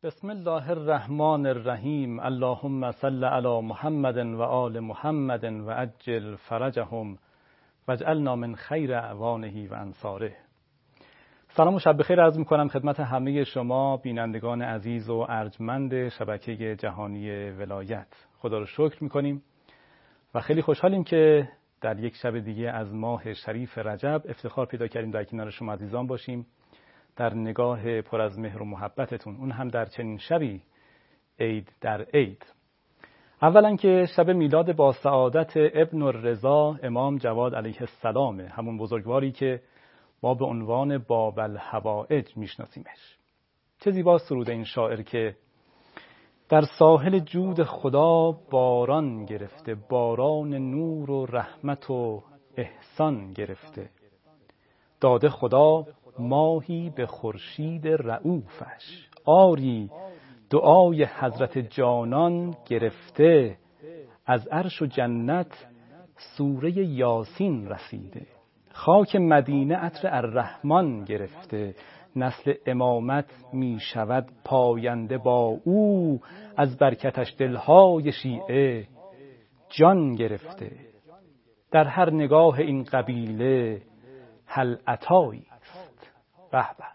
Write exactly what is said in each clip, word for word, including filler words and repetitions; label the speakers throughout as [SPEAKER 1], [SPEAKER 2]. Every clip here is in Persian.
[SPEAKER 1] بسم الله الرحمن الرحیم. اللهم صل علی محمد و آل محمد و عجل فرجهم واجعلنا من خیر اعوانه و انصاره. سلام و شب بخیر عرض می‌کنم خدمت همه شما بینندگان عزیز و ارجمند شبکه جهانی ولایت. خدا رو شکر می‌کنیم و خیلی خوشحالیم که در یک شب دیگه از ماه شریف رجب افتخار پیدا کردیم در کنار شما عزیزان باشیم، در نگاه پر از مهر و محبتتون، اون هم در چنین شبی عید در عید. اولا که شب میلاد با سعادت ابن الرضا امام جواد علیه السلام، همون بزرگواری که ما به عنوان باب الحوائج میشناسیمش. چه زیبا سرود این شاعر که در ساحل جود خدا باران گرفته، باران نور و رحمت و احسان گرفته، داده خدا ماهی به خورشید رؤوفش، آری دعای حضرت جانان گرفته، از عرش و جنت سوره یاسین رسیده، خاک مدینه عطر الرحمن گرفته، نسل امامت می شود پاینده با او، از برکتش دلهای شیعه جان گرفته، در هر نگاه این قبیله هل عطایی به به،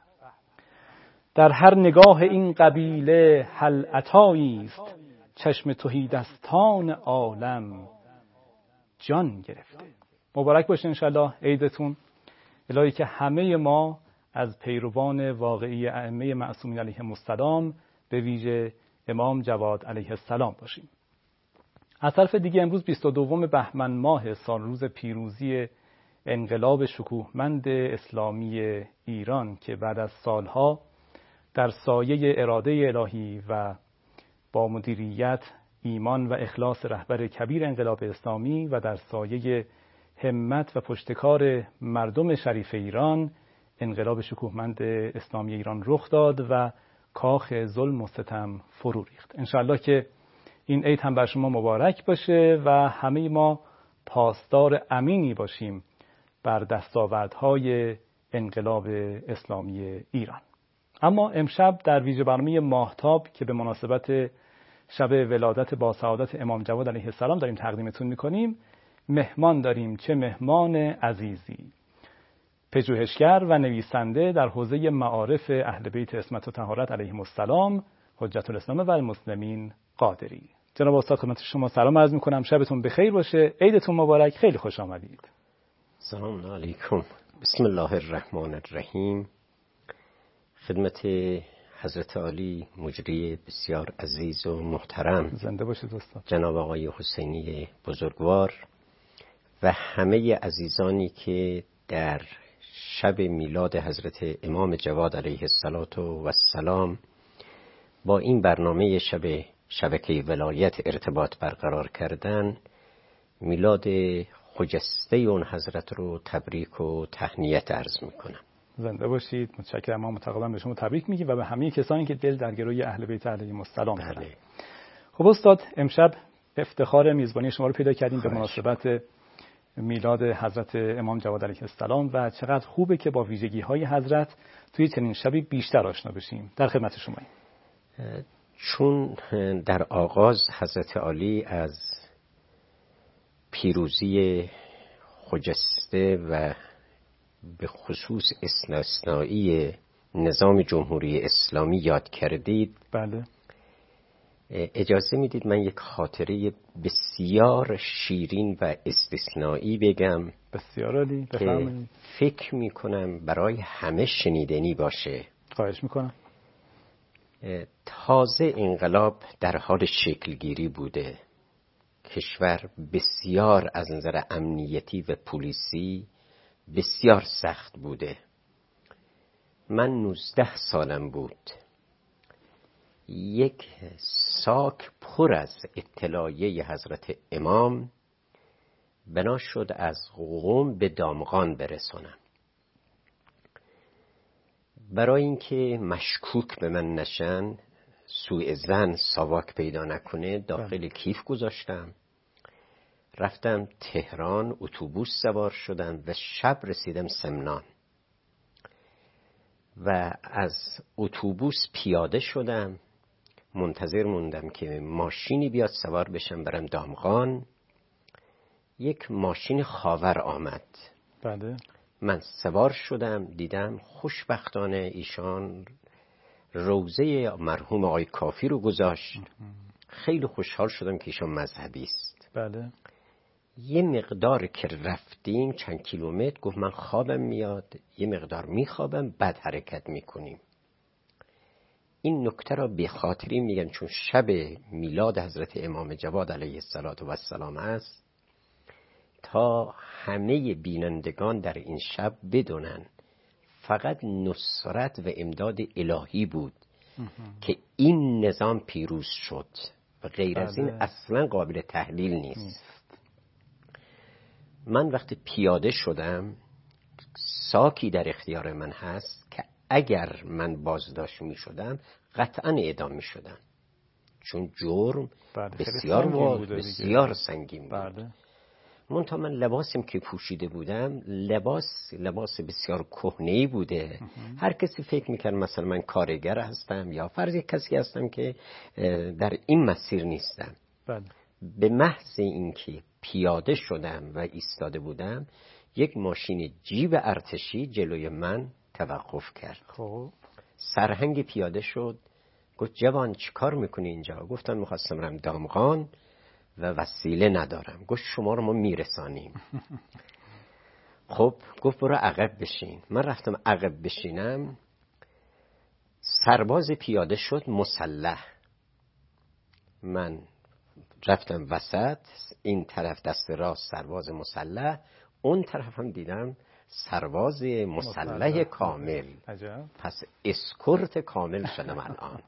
[SPEAKER 1] در هر نگاه این قبیله هل عطایی است، چشم تهیدستان عالم جان گرفته. مبارک باشه انشالله عیدتون، الهی که همه ما از پیروان واقعی ائمه معصومین علیهم السلام به ویژه امام جواد علیه السلام باشیم. از طرف دیگه امروز بیست و دوم بهمن ماه سال روز پیروزی انقلاب شکوهمند اسلامی ایران که بعد از سالها در سایه اراده الهی و با مدیریت، ایمان و اخلاص رهبر کبیر انقلاب اسلامی و در سایه همت و پشتکار مردم شریف ایران، انقلاب شکوهمند اسلامی ایران رخ داد و کاخ ظلم و ستم فرو ریخت. انشاءالله که این عید هم بر شما مبارک باشه و همه ما پاسدار امینی باشیم بر دستاوردهای انقلاب اسلامی ایران. اما امشب در ویژه برنامه ماهتاب که به مناسبت شب ولادت با سعادت امام جواد علیه السلام داریم تقدیمتون میکنیم، مهمان داریم. چه مهمان عزیزی، پژوهشگر و نویسنده در حوزه معارف اهل بیت عصمت و طهارت علیهم السلام، حجت الاسلام و المسلمین قادری. جناب استاد خدمت شما سلام عرض میکنم، شبتون بخیر باشه، عیدتون مبارک، خیلی خوش آمدید.
[SPEAKER 2] سلام علیکم. بسم الله الرحمن الرحیم. خدمت حضرت عالی مجری بسیار عزیز و محترم،
[SPEAKER 1] زنده باشید استاد، جناب
[SPEAKER 2] آقای حسینی بزرگوار و همه عزیزانی که در شب میلاد حضرت امام جواد علیه السلام با این برنامه شب شبکه ولایت ارتباط برقرار کردن، میلاد خجسته اون حضرت رو تبریک و تهنیت عرض میکنم.
[SPEAKER 1] زنده باشید، متشکرم. ما متقابلا به شما تبریک میگیم و به همه کسانی که دل در گروی اهل بیت علیهم السلام دارن. خب استاد، امشب افتخار میزبانی شما رو پیدا کردیم به مناسبت میلاد حضرت امام جواد علیه السلام و چقدر خوبه که با ویژگی‌های حضرت توی چنین شبی بیشتر آشنا بشیم. در خدمت شماییم.
[SPEAKER 2] چون در آغاز حضرت عالی از پیروزی خجسته و به خصوص استثنایی نظام جمهوری اسلامی یاد کردید،
[SPEAKER 1] بله،
[SPEAKER 2] اجازه میدید من یک خاطره بسیار شیرین و استثنایی بگم.
[SPEAKER 1] بسیار عالی، بفرمایید.
[SPEAKER 2] فکر میکنم برای همه شنیدنی باشه.
[SPEAKER 1] خواهش میکنم.
[SPEAKER 2] تازه انقلاب در حال شکلگیری بوده، کشور بسیار از نظر امنیتی و پلیسی بسیار سخت بوده. من نوزده سالم بود. یک ساک پر از اطلاعیه حضرت امام بنا شد از قم به دامغان برسونم. برای اینکه مشکوک به من نشن، سوء ظن ساواک پیدا نکنه، داخل کیف گذاشتم، رفتم تهران، اتوبوس سوار شدم و شب رسیدم سمنان و از اتوبوس پیاده شدم منتظر موندم که ماشینی بیاد سوار بشم برم دامغان. یک ماشین خاور آمد.
[SPEAKER 1] بله.
[SPEAKER 2] من سوار شدم، دیدم خوشبختانه ایشان روزه مرحوم آقای کافی رو گذاشت. خیلی خوشحال شدم که ایشان مذهبی است.
[SPEAKER 1] بله.
[SPEAKER 2] یه مقدار که رفتیم چند کیلومتر گفت من خوابم میاد، یه مقدار میخوابم بعد حرکت میکنیم. این نکته را به خاطری میگم چون شب میلاد حضرت امام جواد علیه السلام است، تا همه بینندگان در این شب بدونن فقط نصرت و امداد الهی بود که این نظام پیروز شد و غیر از این اصلا قابل تحلیل نیست. من وقتی پیاده شدم ساکی در اختیار من هست که اگر من بازداشت می شدم قطعا اعدام می شدم، چون جرم بسیار بود، بسیار سنگین بود.
[SPEAKER 1] بله.
[SPEAKER 2] منتها من لباسیم که پوشیده بودم لباس لباس بسیار کهنه‌ای بوده. هر کسی فکر میکرد مثلا من کارگر هستم یا فرض کسی هستم که در این مسیر نیستم.
[SPEAKER 1] بله.
[SPEAKER 2] به محض اینکه پیاده شدم و ایستاده بودم یک ماشین جیب ارتشی جلوی من توقف کرد.
[SPEAKER 1] خب
[SPEAKER 2] سرهنگ پیاده شد، گفت جوان چی کار میکنی اینجا؟ گفتم میخواستم برم دامغان و وسیله ندارم. گفت شما رو ما میرسانیم. خب گفت برو عقب بشین. من رفتم عقب بشینم، سرباز پیاده شد مسلح. من رفتم وسط، این طرف دست راست سرباز مسلح، اون طرف هم دیدم سرباز مسلح کامل.
[SPEAKER 1] عجب.
[SPEAKER 2] پس اسکورت کامل شدم الان.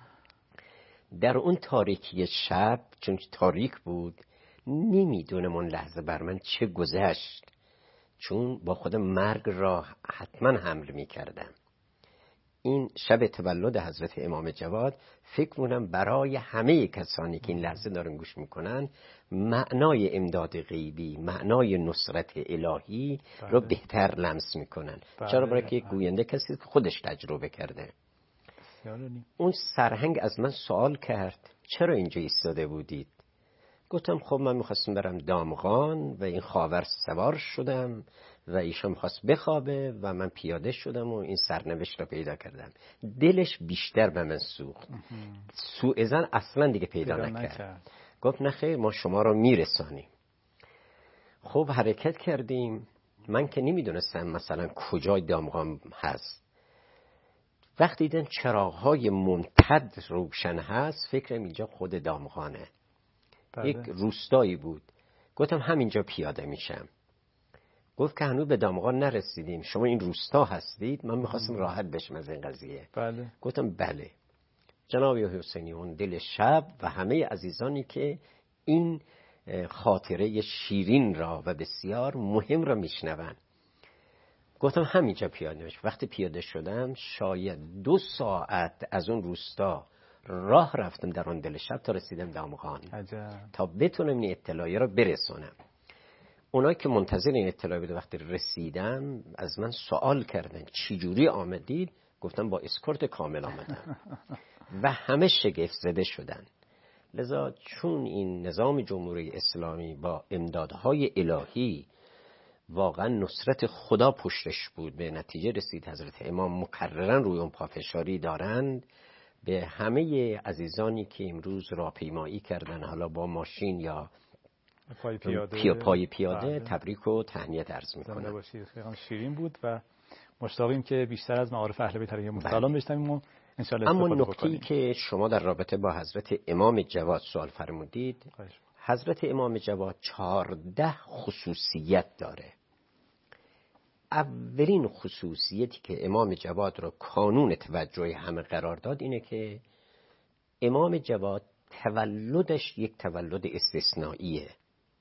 [SPEAKER 2] در اون تاریکی شب چون تاریک بود نمیدونم اون لحظه بر من چه گذشت، چون با خودم مرگ را حتما حمل میکردم. این شب تولد حضرت امام جواد فکر کنم برای همه کسانی که این لحظه دارن گوش میکنن معنای امداد غیبی، معنای نصرت الهی
[SPEAKER 1] بله.
[SPEAKER 2] رو بهتر لمس میکنن.
[SPEAKER 1] بله.
[SPEAKER 2] چرا؟ برای که گوینده کسی که خودش تجربه کرده. اون سرهنگ از من سوال کرد چرا اینجا ایستاده بودید؟ گفتم خب من میخواستم برم دامغان و این خاور سوار شدم و ایشون میخواست بخوابه و من پیاده شدم و این سرنوشت را پیدا کردم. دلش بیشتر به من سوخت. سوء ظن اصلا دیگه پیدا, پیدا نکرد. نکرد. گفت نه خیر ما شما را میرسانیم. خب حرکت کردیم. من که نمیدونستم مثلا کجای دامغان هست. وقتی دیدم چراغ‌های ممتد روشن هست فکرم اینجا خود دامغانه. بله. یک روستایی بود. گفتم همینجا پیاده میشم. گفت که هنوز به دامغان نرسیدیم، شما این روستا هستید؟ من میخواستم راحت بشم از این قضیه.
[SPEAKER 1] بله.
[SPEAKER 2] گفتم بله. جناب حسینیون دل شب و همه عزیزانی که این خاطره شیرین را و بسیار مهم را میشنون. گفتم همینجا پیاده میشم. وقتی پیاده شدم شاید دو ساعت از اون روستا راه رفتم در اون دل شب تا رسیدم دامغان.
[SPEAKER 1] عجب.
[SPEAKER 2] تا بتونم این اطلاعی را برسونم. اونایی که منتظر این اطلاعی بود وقتی رسیدم از من سوال کردن چی جوری آمدید؟ گفتم با اسکورت کامل آمدم. و همه شگفت زده شدن. لذا چون این نظام جمهوری اسلامی با امدادهای الهی واقعا نصرت خدا پشتش بود، به نتیجه رسید حضرت امام مکررن روی اون پافشاری دارند. به همه عزیزانی که امروز راهپیمایی کردن حالا با ماشین یا
[SPEAKER 1] پای پیاده,
[SPEAKER 2] پی پای پیاده
[SPEAKER 1] بله.
[SPEAKER 2] تبریک و تهنیت عرض میکنم.
[SPEAKER 1] زنده باشید. خیلی شیرین بود و مشتاقیم که بیشتر از معارف اهل بیت علیهم السلام بشنویم و ان شاء الله استفاده بکنیم.
[SPEAKER 2] اما نکته‌ای که شما در رابطه با حضرت امام جواد سوال فرمودید، حضرت امام جواد چهارده خصوصیت داره. اولین خصوصیتی که امام جواد را کانون توجه همه قرار داد اینه که امام جواد تولدش یک تولد استثنائیه،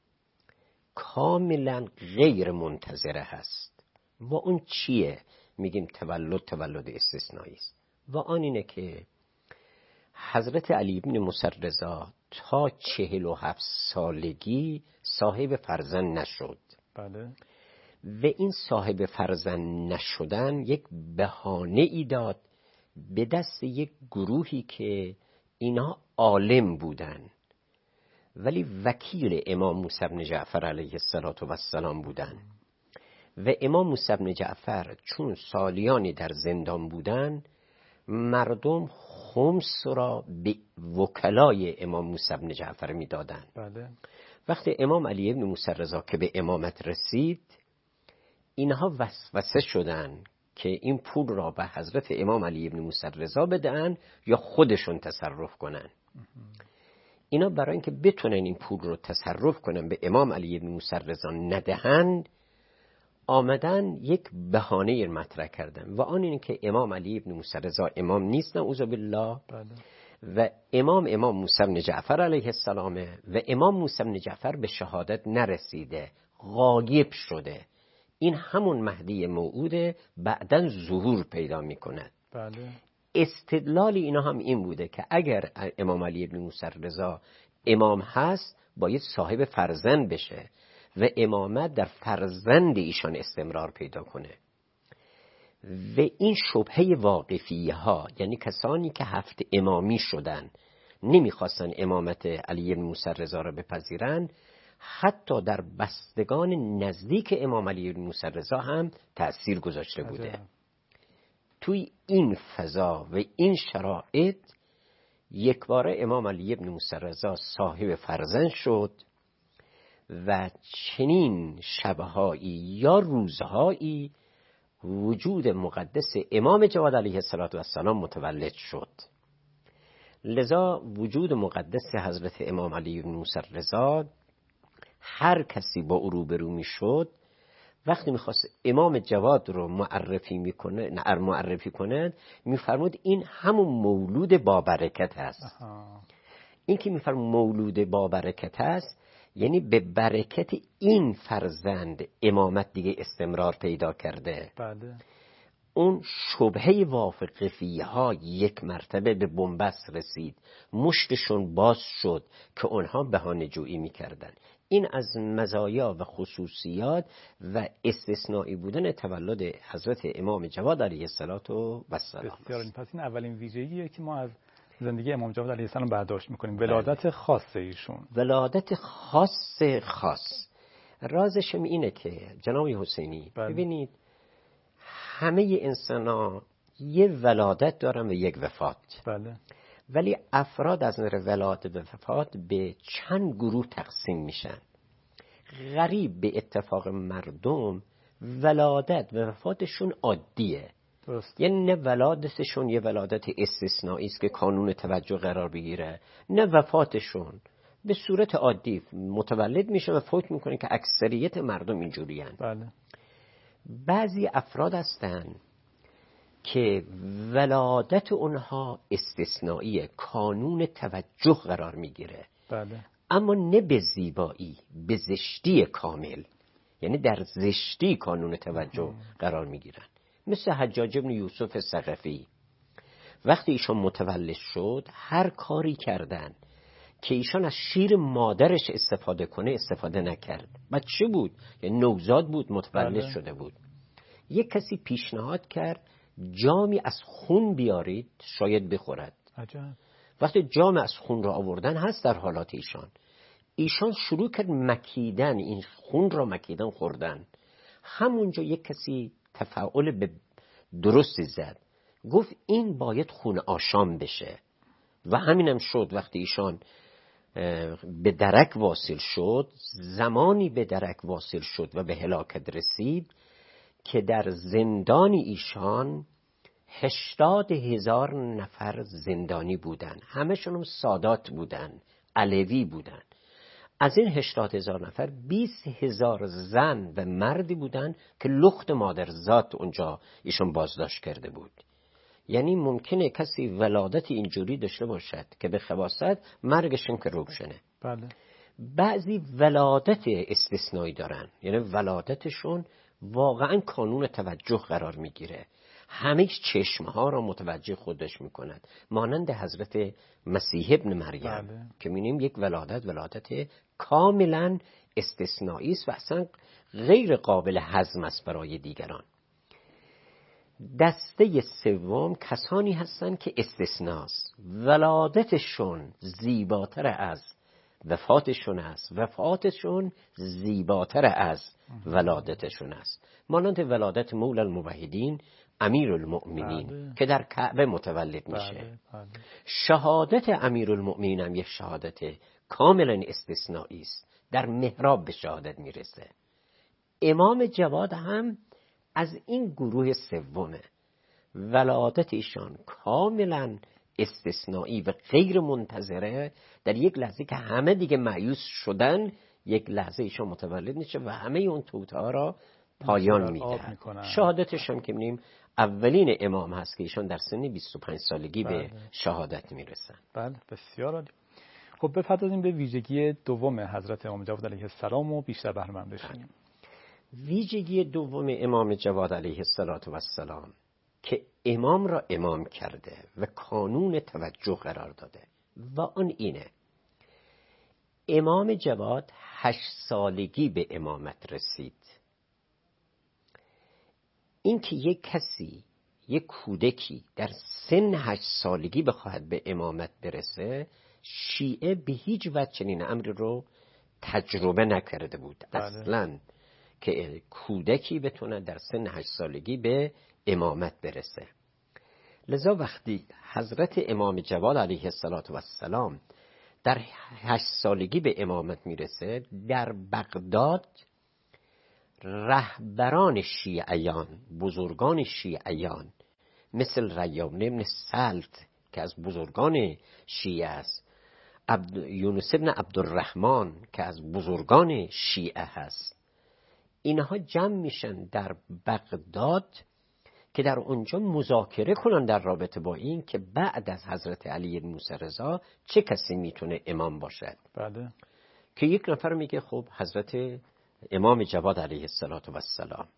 [SPEAKER 2] کاملا غیر منتظره هست. و اون چیه؟ میگیم تولد تولد استثنایی است. و آن اینه که حضرت علی بن موسی رضا تا چهل و هفت سالگی صاحب فرزند نشد.
[SPEAKER 1] بله.
[SPEAKER 2] و این صاحب فرزند نشدن یک بهانه ای داد به دست یک گروهی که اینا عالم بودن ولی وکیل امام موسی بن جعفر علیه السلام بودن و امام موسی بن جعفر چون سالیانی در زندان بودن، مردم خمس را به وکلای امام موسی بن جعفر میدادن.
[SPEAKER 1] بله.
[SPEAKER 2] وقتی امام علی ابن موسی رضا که به امامت رسید، اینها وسوسه شدن که این پول را به حضرت امام علی ابن موسی رضا بدهن یا خودشون تصرف کنن. اینا برای اینکه بتونن این پول رو تصرف کنن به امام علی ابن موسی رضا ندهند، آمدن یک بهانه مطرح کردن و آن اینه که امام علی ابن موسی رضا امام نیست، نعوذ بالله، و امام امام موسی بن جعفر علیه السلام و امام موسی بن جعفر به شهادت نرسیده، غایب شده. این همون مهدی موعود بعداً ظهور پیدا میکند.
[SPEAKER 1] بله.
[SPEAKER 2] استدلال اینا هم این بوده که اگر امام علی ابن موسی رضا امام هست، باید صاحب فرزند بشه و امامت در فرزند ایشان استمرار پیدا کنه. و این شبهه واقفیه ها، یعنی کسانی که هفت امامی شدن نمیخواستن امامت علی ابن موسی رضا را بپذیرن، حتی در بستگان نزدیک امام علی ابن موسی رضا هم تأثیر گذاشته بوده. عجب. توی این فضا و این شرایط یک بار امام علی ابن موسی رضا صاحب فرزند شد و چنین شبهایی یا روزهایی وجود مقدس امام جواد علیه السلام متولد شد. لذا وجود مقدس حضرت امام علی ابن موسی رضا، هر کسی با او روبرو می شد وقتی میخواست امام جواد رو معرفی میکنه نه معرفی کنه، میفرمود این همون مولود با برکت است. این که میفرمود مولود با برکت است، یعنی به برکت این فرزند امامت دیگه استمرار پیدا کرده.
[SPEAKER 1] بله.
[SPEAKER 2] اون شبهه وافقفیه ها یک مرتبه به بنبست رسید، مشتشون باز شد که اونها بهانه جویی میکردن. این از مزایا و خصوصیات و استثنایی بودن تولد حضرت امام جواد علیه السلام است.
[SPEAKER 1] بسیار. پس این اولین ویژگیه که ما از زندگی امام جواد علیه السلام برداشت میکنیم، ولادت خاص ایشون.
[SPEAKER 2] ولادت خاص خاص. رازش اینه که جناب حسینی، بله، ببینید همه انسان ها یه ولادت دارن و یک وفات.
[SPEAKER 1] بله.
[SPEAKER 2] ولی افراد از نظر ولادت و وفات به چند گروه تقسیم میشن. غریب به اتفاق مردم ولادت و وفاتشون عادیه.
[SPEAKER 1] درست.
[SPEAKER 2] یعنی نه ولادتشون یه ولادت استثنایی است که کانون توجه قرار بگیره، نه وفاتشون به صورت عادی متولد میشه و فوت میکنه که اکثریت مردم اینجوری هن.
[SPEAKER 1] بله.
[SPEAKER 2] بعضی افراد هستن که ولادت اونها استثنائیه، کانون توجه قرار میگیره.
[SPEAKER 1] بله.
[SPEAKER 2] اما نه به زیبایی، به زشتی کامل، یعنی در زشتی کانون توجه قرار میگیرن. مثل حجاج بن یوسف ثقفی، وقتی ایشان متولد شد هر کاری کردن که ایشان از شیر مادرش استفاده کنه استفاده نکرد. بچه بود، یعنی نوزاد بود، متولد بله. شده بود. یک کسی پیشنهاد کرد جامی از خون بیارید شاید بخورد.
[SPEAKER 1] عجب.
[SPEAKER 2] وقتی جام از خون را آوردن، هست در حالات ایشان ایشان شروع کرد مکیدن، این خون را مکیدن خوردن. همونجا یک کسی تفاعل به درستی زد، گفت این باید خون آشام بشه و همینم شد. وقتی ایشان به درک واصل شد، زمانی به درک واصل شد و به هلاکت رسید که در زندان ایشان هشتاد هزار نفر زندانی بودن، همشون سادات بودن، علوی بودن. از این هشتاد هزار نفر بیست هزار زن و مردی بودن که لخت مادرزاد اونجا ایشون بازداشت کرده بود. یعنی ممکنه کسی ولادت اینجوری داشته باشد که به خباثت مرگشون که روشنه.
[SPEAKER 1] بله.
[SPEAKER 2] بعضی ولادت استثنایی دارن، یعنی ولادتشون واقعا کانون توجه قرار میگیره، همه چشمها را متوجه خودش میکند، مانند حضرت مسیح ابن مریم.
[SPEAKER 1] بله.
[SPEAKER 2] که می‌بینیم یک ولادت ولادت کاملا استثنایی است و اصلا غیر قابل هضم است برای دیگران. دسته سوم کسانی هستند که استثناست، ولادتشون زیباتر از وفاتشون است، وفاتشون زیباتر از ولادتشون است. مانند ولادت مولا الموحدین امیرالمؤمنین
[SPEAKER 1] بله.
[SPEAKER 2] که در کعبه متولد میشه.
[SPEAKER 1] بله. بله.
[SPEAKER 2] شهادت امیرالمؤمنین هم یک شهادت کاملا استثنایی است، در محراب به شهادت میرسه. امام جواد هم از این گروه سومه، ولادت ایشان کاملا استثنایی و غیر منتظره. در یک لحظه که همه دیگه مایوس شدن، یک لحظه ایشان متولد میشه و همه اون توطئه ها را پایان میده. شهادتش هم که می‌بینیم اولین امام هست که ایشان در سن بیست و پنج سالگی بله. به شهادت میرسن.
[SPEAKER 1] بله بسیار عالی. خب بپردازیم به ویژگی دوم حضرت امام جواد علیه السلام و بیشتر بهره مند بشیم.
[SPEAKER 2] ویژگی دوم امام جواد علیه السلام که امام را امام کرده و کانون توجه قرار داده و آن اینه: امام جواد هشت سالگی به امامت رسید. این که یک کسی، یک کودکی در سن هشت سالگی بخواهد به امامت برسه، شیعه به هیچ وجه چنین امری رو تجربه نکرده بود. بله. اصلاً که کودکی بتونه در سن هشت سالگی به امامت برسه. لذا وقتی حضرت امام جواد علیه السلام در هشت سالگی به امامت میرسه، در بغداد رهبران شیعیان، بزرگان شیعیان مثل ریان ابن سلط که از بزرگان شیعه است، عبد یونس ابن عبدالرحمن که از بزرگان شیعه هست، اینها جمع میشن در بغداد که در اونجا مذاکره کنن در رابطه با این که بعد از حضرت علی موسی رضا چه کسی میتونه امام باشد.
[SPEAKER 1] بله.
[SPEAKER 2] که یک نفر میگه خب حضرت امام جواد علیه السلام.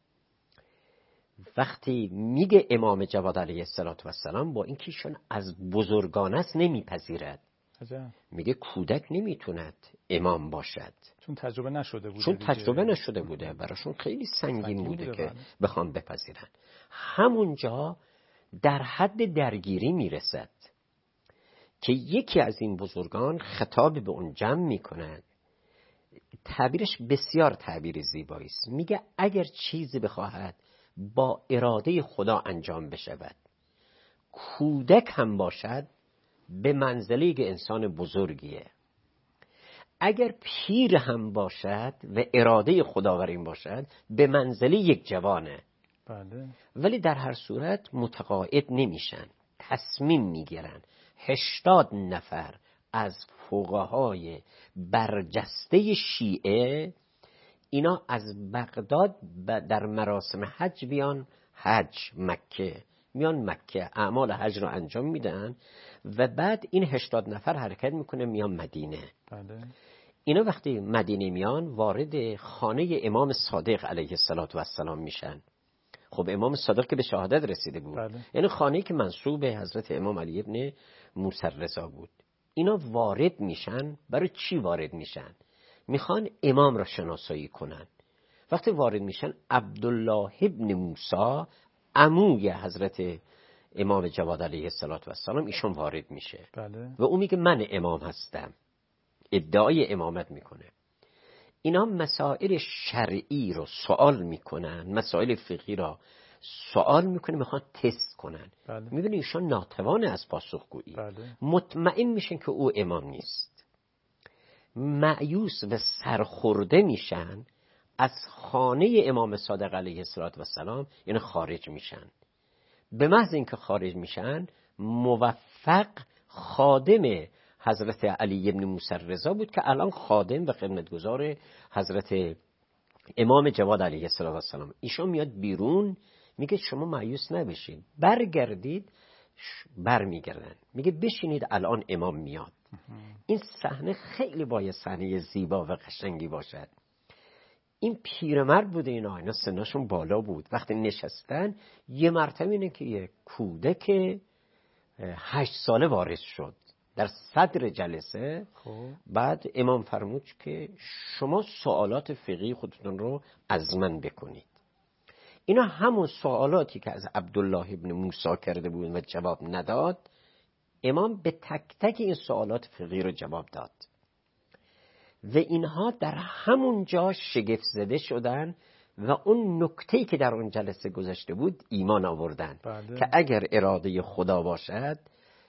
[SPEAKER 2] وقتی میگه امام جواد علیه السلام، با اینکه ایشون از بزرگان است نمیپذیرد. میگه کودک نمیتوند امام باشد،
[SPEAKER 1] چون تجربه نشده بوده.
[SPEAKER 2] چون تجربه نشده بوده، براشون خیلی سنگین, سنگین بوده, بوده که بخوام بپذیرن. همونجا در حد درگیری میرسد که یکی از این بزرگان خطاب به اون جمع میکند. تعبیرش بسیار تعبیر زیبایی است. میگه اگر چیزی بخواهد با اراده خدا انجام بشود، کودک هم باشد به منزله که انسان بزرگیه. اگر پیر هم باشد و اراده خداوند باشد به منزله یک جوانه.
[SPEAKER 1] بله.
[SPEAKER 2] ولی در هر صورت متقاعد نمیشن، تصمیم میگیرن. هشتاد نفر از فقهای برجسته شیعه اینا از بغداد در مراسم حج بیان حج مکه، میان مکه اعمال حج رو انجام میدن و بعد این هشتاد نفر حرکت میکنه میان مدینه.
[SPEAKER 1] بله.
[SPEAKER 2] اینا وقتی مدینه میان وارد خانه امام صادق علیه السلام میشن. خب امام صادق که به شهادت رسیده بود.
[SPEAKER 1] بله.
[SPEAKER 2] یعنی خانه‌ای که منسوب به حضرت امام علی ابن موسی رضا بود. اینا وارد میشن. برای چی وارد میشن؟ میخوان امام را شناسایی کنن. وقتی وارد میشن عبدالله ابن موسی عموی حضرت امام جواد علیه السلام ایشون وارد میشه.
[SPEAKER 1] بله.
[SPEAKER 2] و اون میگه من امام هستم، ادعای امامت میکنه. اینا مسائل شرعی رو سوال میکنن، مسائل فقهی را سوال میکنه، میخوان تست کنن.
[SPEAKER 1] بله.
[SPEAKER 2] میبینی ایشون ناتوانه از پاسخگویی.
[SPEAKER 1] بله.
[SPEAKER 2] مطمئن میشن که او امام نیست. مایوس و سرخورده میشن، از خانه امام صادق علیه السلام یعنی خارج میشن. به محض اینکه خارج میشن، موفق خادم حضرت علی ابن موسی رضا بود که الان خادم و خدمتگزار حضرت امام جواد علیه السلام. ایشون میاد بیرون میگه شما مایوس نبشید، برگردید. برمیگردن میگه بشینید الان امام میاد. این صحنه خیلی باید صحنه زیبا و قشنگی باشد. این پیرمرد بوده، اینا اینا سنشون بالا بود. وقتی نشستن یه مرتبه اینه که یه کودک هشت ساله وارد شد در صدر جلسه.
[SPEAKER 1] خوب.
[SPEAKER 2] بعد امام فرمود که شما سوالات فقهی خودتون رو از من بکنید. اینا همون سوالاتی که از عبدالله ابن موسی کرده بود و جواب نداد، امام به تک تک این سوالات فقهی رو جواب داد و اینها در همون جا شگفت زده شدن و اون نکته‌ای که در اون جلسه گذاشته بود ایمان آوردن.
[SPEAKER 1] بله.
[SPEAKER 2] که اگر اراده خدا باشد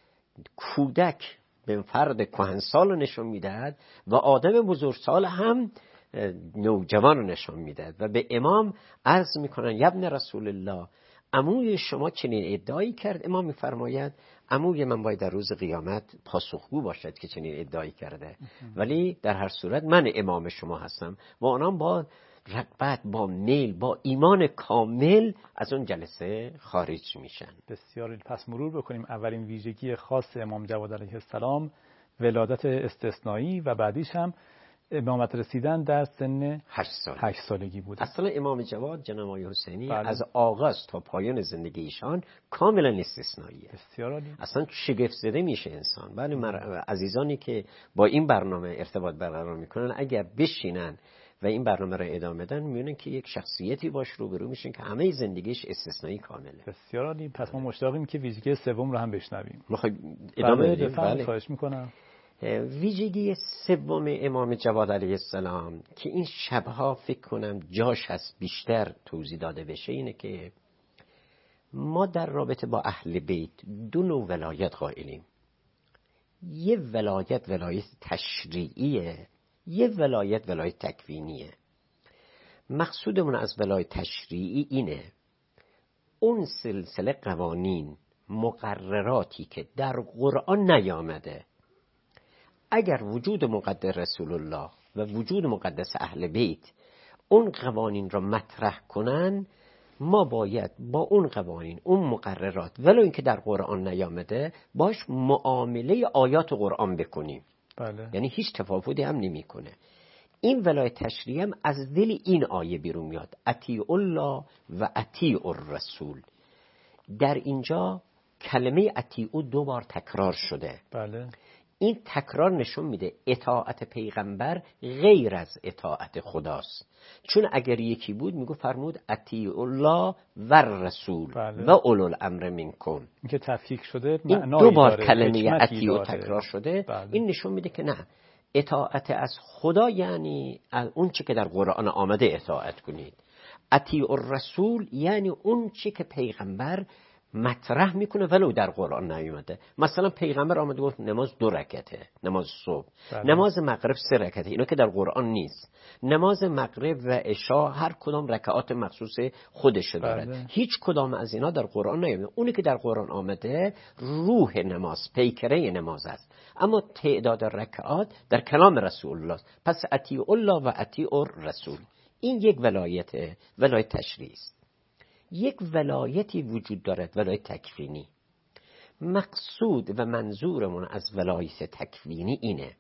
[SPEAKER 2] کودک به فرد کهنسال رو نشون میدهد و آدم بزرگسال هم نوجوان رو نشون میدهد و به امام عرض میکنن ابن رسول الله، عموی شما چنین ادعایی کرد. امام میفرماید عموی من باید در روز قیامت پاسخگو باشد که چنین ادعایی کرده، ولی در هر صورت من امام شما هستم. و آنها با رغبت، با میل، با ایمان کامل از اون جلسه خارج میشن.
[SPEAKER 1] بسیار. پس مرور بکنیم. اولین ویژگی خاص امام جواد علیه السلام ولادت استثنایی و بعدیش هم امامت رسیدن در سن
[SPEAKER 2] هشت سال.
[SPEAKER 1] هشت سالگی بود.
[SPEAKER 2] اصلا امام جواد جناب آقای حسینی
[SPEAKER 1] بله.
[SPEAKER 2] از آغاز تا پایان زندگی ایشان کاملا استثنائیه.
[SPEAKER 1] بسیار عالی.
[SPEAKER 2] اصلا شگفت زده میشه انسان. بله مر... عزیزانی که با این برنامه ارتباط برقرار میکنن اگر بشینن و این برنامه رو ادامه بدن میبینن که یک شخصیتی باش روبرو میشن که همه زندگیش استثنایی کامله.
[SPEAKER 1] بسیار عالی. پس ما مشتاقیم که ویژگی سوم رو هم بشنویم.
[SPEAKER 2] میخوای ادامه
[SPEAKER 1] بله
[SPEAKER 2] بدیم؟
[SPEAKER 1] بله خواهش میکنم.
[SPEAKER 2] ویژگی سوم امام جواد علیه السلام که این شبها فکر کنم جاش هست بیشتر توضیح داده بشه اینه که ما در رابطه با اهل بیت دو نوع ولایت قائلیم. یه ولایت ولایت تشریعیه، یه ولایت ولایت تکوینیه. مقصودمون از ولایت تشریعی اینه اون سلسله قوانین مقرراتی که در قرآن نیامده اگر وجود مقدس رسول الله و وجود مقدس اهل بیت اون قوانین را مطرح کنن، ما باید با اون قوانین، اون مقررات ولو اینکه در قرآن نیامده باش معامله آیات قرآن بکنیم.
[SPEAKER 1] بله.
[SPEAKER 2] یعنی هیچ تفاوتی هم نمی کنه. این ولایت تشریعی هم از دل این آیه بیرون میاد، اطیع الله و اطیع الرسول. در اینجا کلمه اطیع دو بار تکرار شده.
[SPEAKER 1] بله.
[SPEAKER 2] این تکرار نشون میده اطاعت پیغمبر غیر از اطاعت خداست. چون اگر یکی بود میگو فرمود اطیع الله و رسول
[SPEAKER 1] بله.
[SPEAKER 2] و اولو الامر منکم.
[SPEAKER 1] این که تفکیک شده
[SPEAKER 2] این
[SPEAKER 1] معنایی
[SPEAKER 2] دو بار
[SPEAKER 1] داره،
[SPEAKER 2] کلمه
[SPEAKER 1] حکمتی
[SPEAKER 2] اطیع
[SPEAKER 1] داره.
[SPEAKER 2] تکرار شده.
[SPEAKER 1] بله.
[SPEAKER 2] این نشون میده که نه، اطاعت از خدا یعنی اون چی که در قرآن آمده اطاعت کنید. اطیع الرسول یعنی اون چی که پیغمبر مطرح میکنه ولو در قرآن نیومده. مثلا پیغمبر آمده گفت نماز دو رکعته، نماز صبح.
[SPEAKER 1] بله.
[SPEAKER 2] نماز مغرب سه رکعته، اینا که در قرآن نیست. نماز مغرب و عشا هر کدام رکعات مخصوص خودش دارد.
[SPEAKER 1] بله.
[SPEAKER 2] هیچ کدام از اینا در قرآن نیومده. اونی که در قرآن آمده روح نماز، پیکره نماز است، اما تعداد رکعات در کلام رسول الله است. پس اطیع الله و اطیع الرسول. این یک ولایت ولایت تشریعی است. یک ولایتی وجود دارد، ولایت تکوینی. مقصود و منظورمون از ولایت تکوینی اینه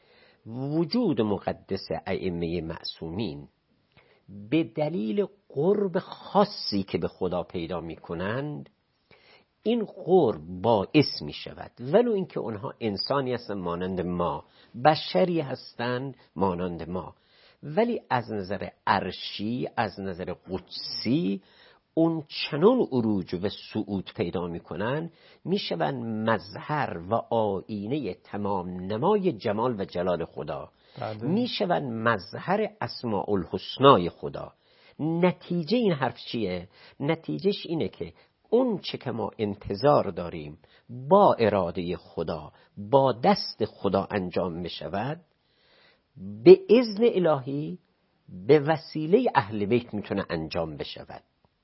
[SPEAKER 2] وجود مقدس ائمه معصومین به دلیل قرب خاصی که به خدا پیدا می کنند، این قرب باعث می شود ولو اینکه اونها انسانی هستند مانند ما، بشری هستند مانند ما، ولی از نظر عرشی، از نظر قدسی اون چنان عروج و صعود پیدا میکنن میشون مظهر و آینه تمام نمای جمال و جلال خدا.
[SPEAKER 1] بله.
[SPEAKER 2] میشون مظهر اسماء الحسنای خدا. نتیجه این حرف چیه؟ نتیجهش اینه که اون چه که ما انتظار داریم با اراده خدا، با دست خدا انجام میشود، به اذن الهی به وسیله اهل بیت میتونه انجام بشود.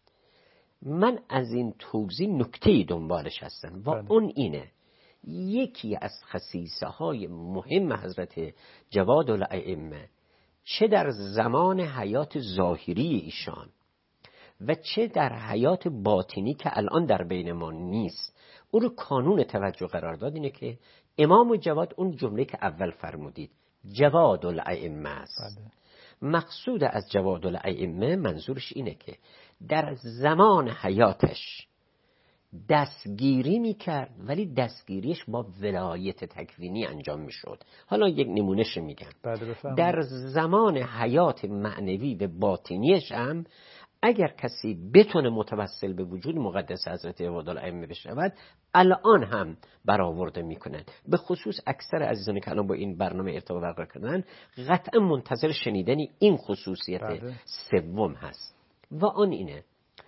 [SPEAKER 2] من از این توضیح نکته دنبالش هستم و
[SPEAKER 1] بله.
[SPEAKER 2] اون اینه یکی از خصیصه های مهم حضرت جواد الائمه چه در زمان حیات ظاهری ایشان و چه در حیات باطنی که الان در بین ما نیست، اون رو کانون توجه قرار داد اینه که امام جواد اون جمله که اول فرمودید جواد الائمه است.
[SPEAKER 1] بله.
[SPEAKER 2] مقصود از جواد الائمه منظورش اینه که در زمان حیاتش دستگیری میکرد ولی دستگیریش با ولایت تکوینی انجام میشد. حالا یک نمونهش میگم.
[SPEAKER 1] بله.
[SPEAKER 2] در زمان حیات معنوی و باطنیش هم اگر کسی بتونه متوسل به وجود مقدس حضرت عبادالائمه بشود، الان هم برآورده میکنن. به خصوص اکثر عزیزانی که الان با این برنامه ارتباط برقرار کردن قطعا منتظر شنیدن این خصوصیت
[SPEAKER 1] بله.
[SPEAKER 2] سوم هست و آن اینه.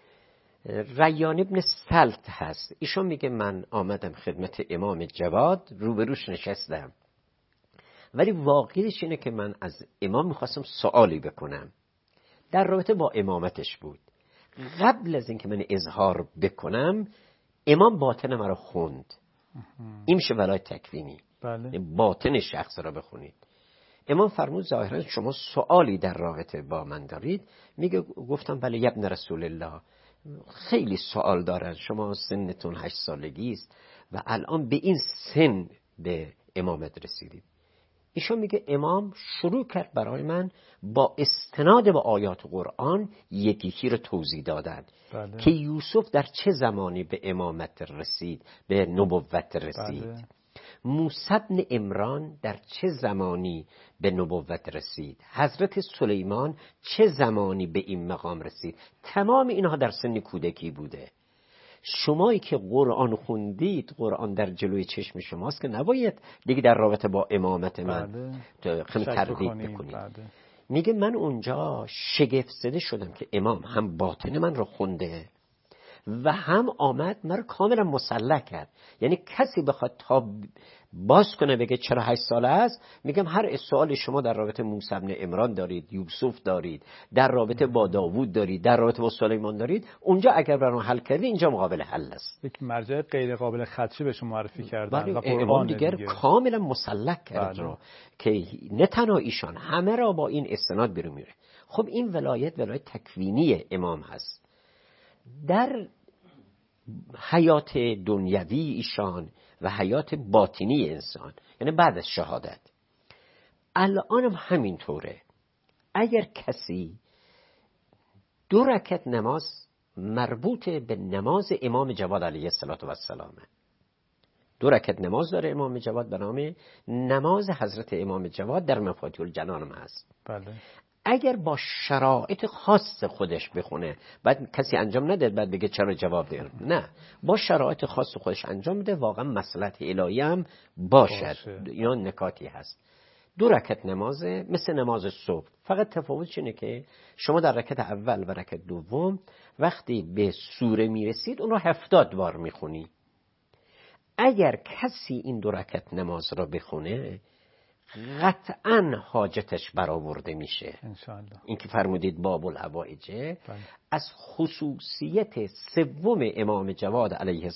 [SPEAKER 2] ریان ابن سلط هست، ایشون میگه من آمدم خدمت امام جواد، روبروش نشستم، ولی واقعیش اینه که من از امام میخواستم سوالی بکنم در رابطه با امامتش بود. قبل از اینکه من اظهار بکنم امام باطن مرا خوند. این میشه ولایت تکوینی.
[SPEAKER 1] بله.
[SPEAKER 2] باطن شخص را بخونید. امام فرمود ظاهرا شما سوالی در رابطه با من دارید. میگه گفتم بله ابن رسول الله، خیلی سوال دارن، شما سنتون هشت سالگی است و الان به این سن به امامت رسیدید. ایشون میگه امام شروع کرد برای من با استناد به آیات قرآن یکی یکی رو توضیح دادن.
[SPEAKER 1] بله.
[SPEAKER 2] که یوسف در چه زمانی به امامت رسید، به نبوت رسید.
[SPEAKER 1] بله.
[SPEAKER 2] موسی بن عمران در چه زمانی به نبوت رسید، حضرت سلیمان چه زمانی به این مقام رسید. تمام اینها در سن کودکی بوده. شمایی که قرآن خوندید، قرآن در جلوی چشم شماست که نباید دیگه در رابطه با امامت من خیلی تردید بکنید.
[SPEAKER 1] بله.
[SPEAKER 2] میگه من اونجا شگفت زده شدم که امام هم باطن من رو خونده و هم آمد من رو کاملا مسلح کرد. یعنی کسی بخواد تا باز کنه بگه چرا هشت ساله است، میگم هر سوالی شما در رابطه موسی بن عمران دارید، یوسف دارید، در رابطه با داوود دارید، در رابطه با سلیمان دارید، اونجا اگر برام حل کردی اینجا مقابل حل است.
[SPEAKER 1] یک مرجع غیر قابل خدشه به شما معرفی کردن و
[SPEAKER 2] قرآن دیگر دیگه. کاملا مسلح کرد
[SPEAKER 1] بله.
[SPEAKER 2] رو که نه تنها ایشان همه را با این استناد بیرون میره. خب این ولایت ولایت تکوینی امام هست. در حیات دنیوی ایشان و حیات باطنی انسان، یعنی بعد از شهادت، الان هم همین طوره. اگر کسی دو رکعت نماز مربوط به نماز امام جواد علیه السلام، دو رکعت نماز داره امام جواد به نام نماز حضرت امام جواد در مفاتیح الجنان هم هست.
[SPEAKER 1] بله.
[SPEAKER 2] اگر با شرایط خاص خودش بخونه، بعد کسی انجام نده بعد بگه چرا جواب ده، نه، با شرایط خاص خودش انجام بده، واقعا مصلحت الهی هم باشد. باشه. اینا نکاتی هست. دو رکعت نمازه مثل نماز صبح، فقط تفاوتش اینه که شما در رکعت اول و رکعت دوم وقتی به سوره میرسید اون رو هفتاد بار میخونی. اگر کسی این دو رکعت نماز را بخونه قطعاً حاجتش برآورده میشه
[SPEAKER 1] انشاءالله.
[SPEAKER 2] این که فرمودید باب الحوائج. از خصوصیت سوم امام جواد علیه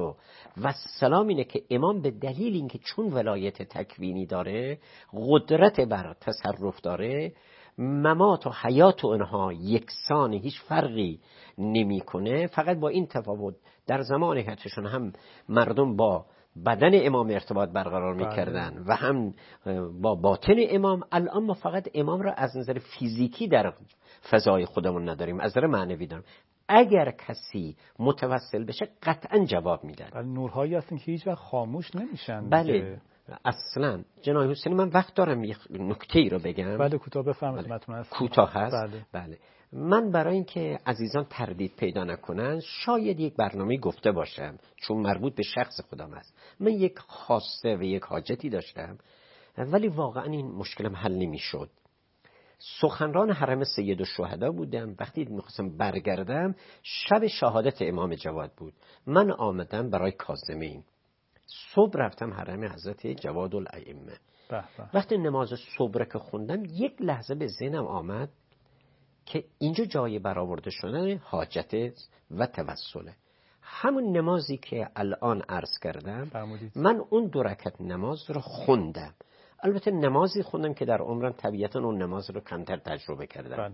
[SPEAKER 2] السلام اینه که امام به دلیل اینکه چون ولایت تکوینی داره، قدرت بر تصرف داره، ممات و حیات و اینها یکسان، هیچ فرقی نمیکنه. فقط با این تفاوت در زمان حیاتشون هم مردم با بدن امام ارتباط برقرار میکردن و هم با باطن امام. الان ما فقط امام را از نظر فیزیکی در فضای خودمون نداریم، از نظر معنوی داریم. اگر کسی متوسل بشه قطعا جواب میدن.
[SPEAKER 1] ولی نورهایی هستن که هیچ وقت خاموش نمیشن.
[SPEAKER 2] بله اصلا. جناب حسینی من وقت دارم یک نکته ای رو بگم؟
[SPEAKER 1] بله کوتاه بفرمایید.
[SPEAKER 2] بله. کوتاه هست.
[SPEAKER 1] بله.
[SPEAKER 2] بله. من برای اینکه عزیزان تردید پیدا نکنن شاید یک برنامه گفته باشم، چون مربوط به شخص خودم است. من یک خواسته و یک حاجتی داشتم ولی واقعا این مشکلم حل نمیشد. سخنران حرم سید الشهدا بودم. وقتی میخواستم برگردم شب شهادت امام جواد بود. من آمدم برای کاظمین. صبح رفتم حرم حضرت جواد الائمه. وقتی نماز صبح که خوندم یک لحظه به ذهنم آمد که اینجا جای برآورده شدن حاجت و توسله. همون نمازی که الان عرض کردم
[SPEAKER 1] فرمودید. من
[SPEAKER 2] اون دو رکعت نماز رو خوندم. البته نمازی خوندم که در عمرم طبیعتا اون نماز رو کمتر تجربه کردم. بله.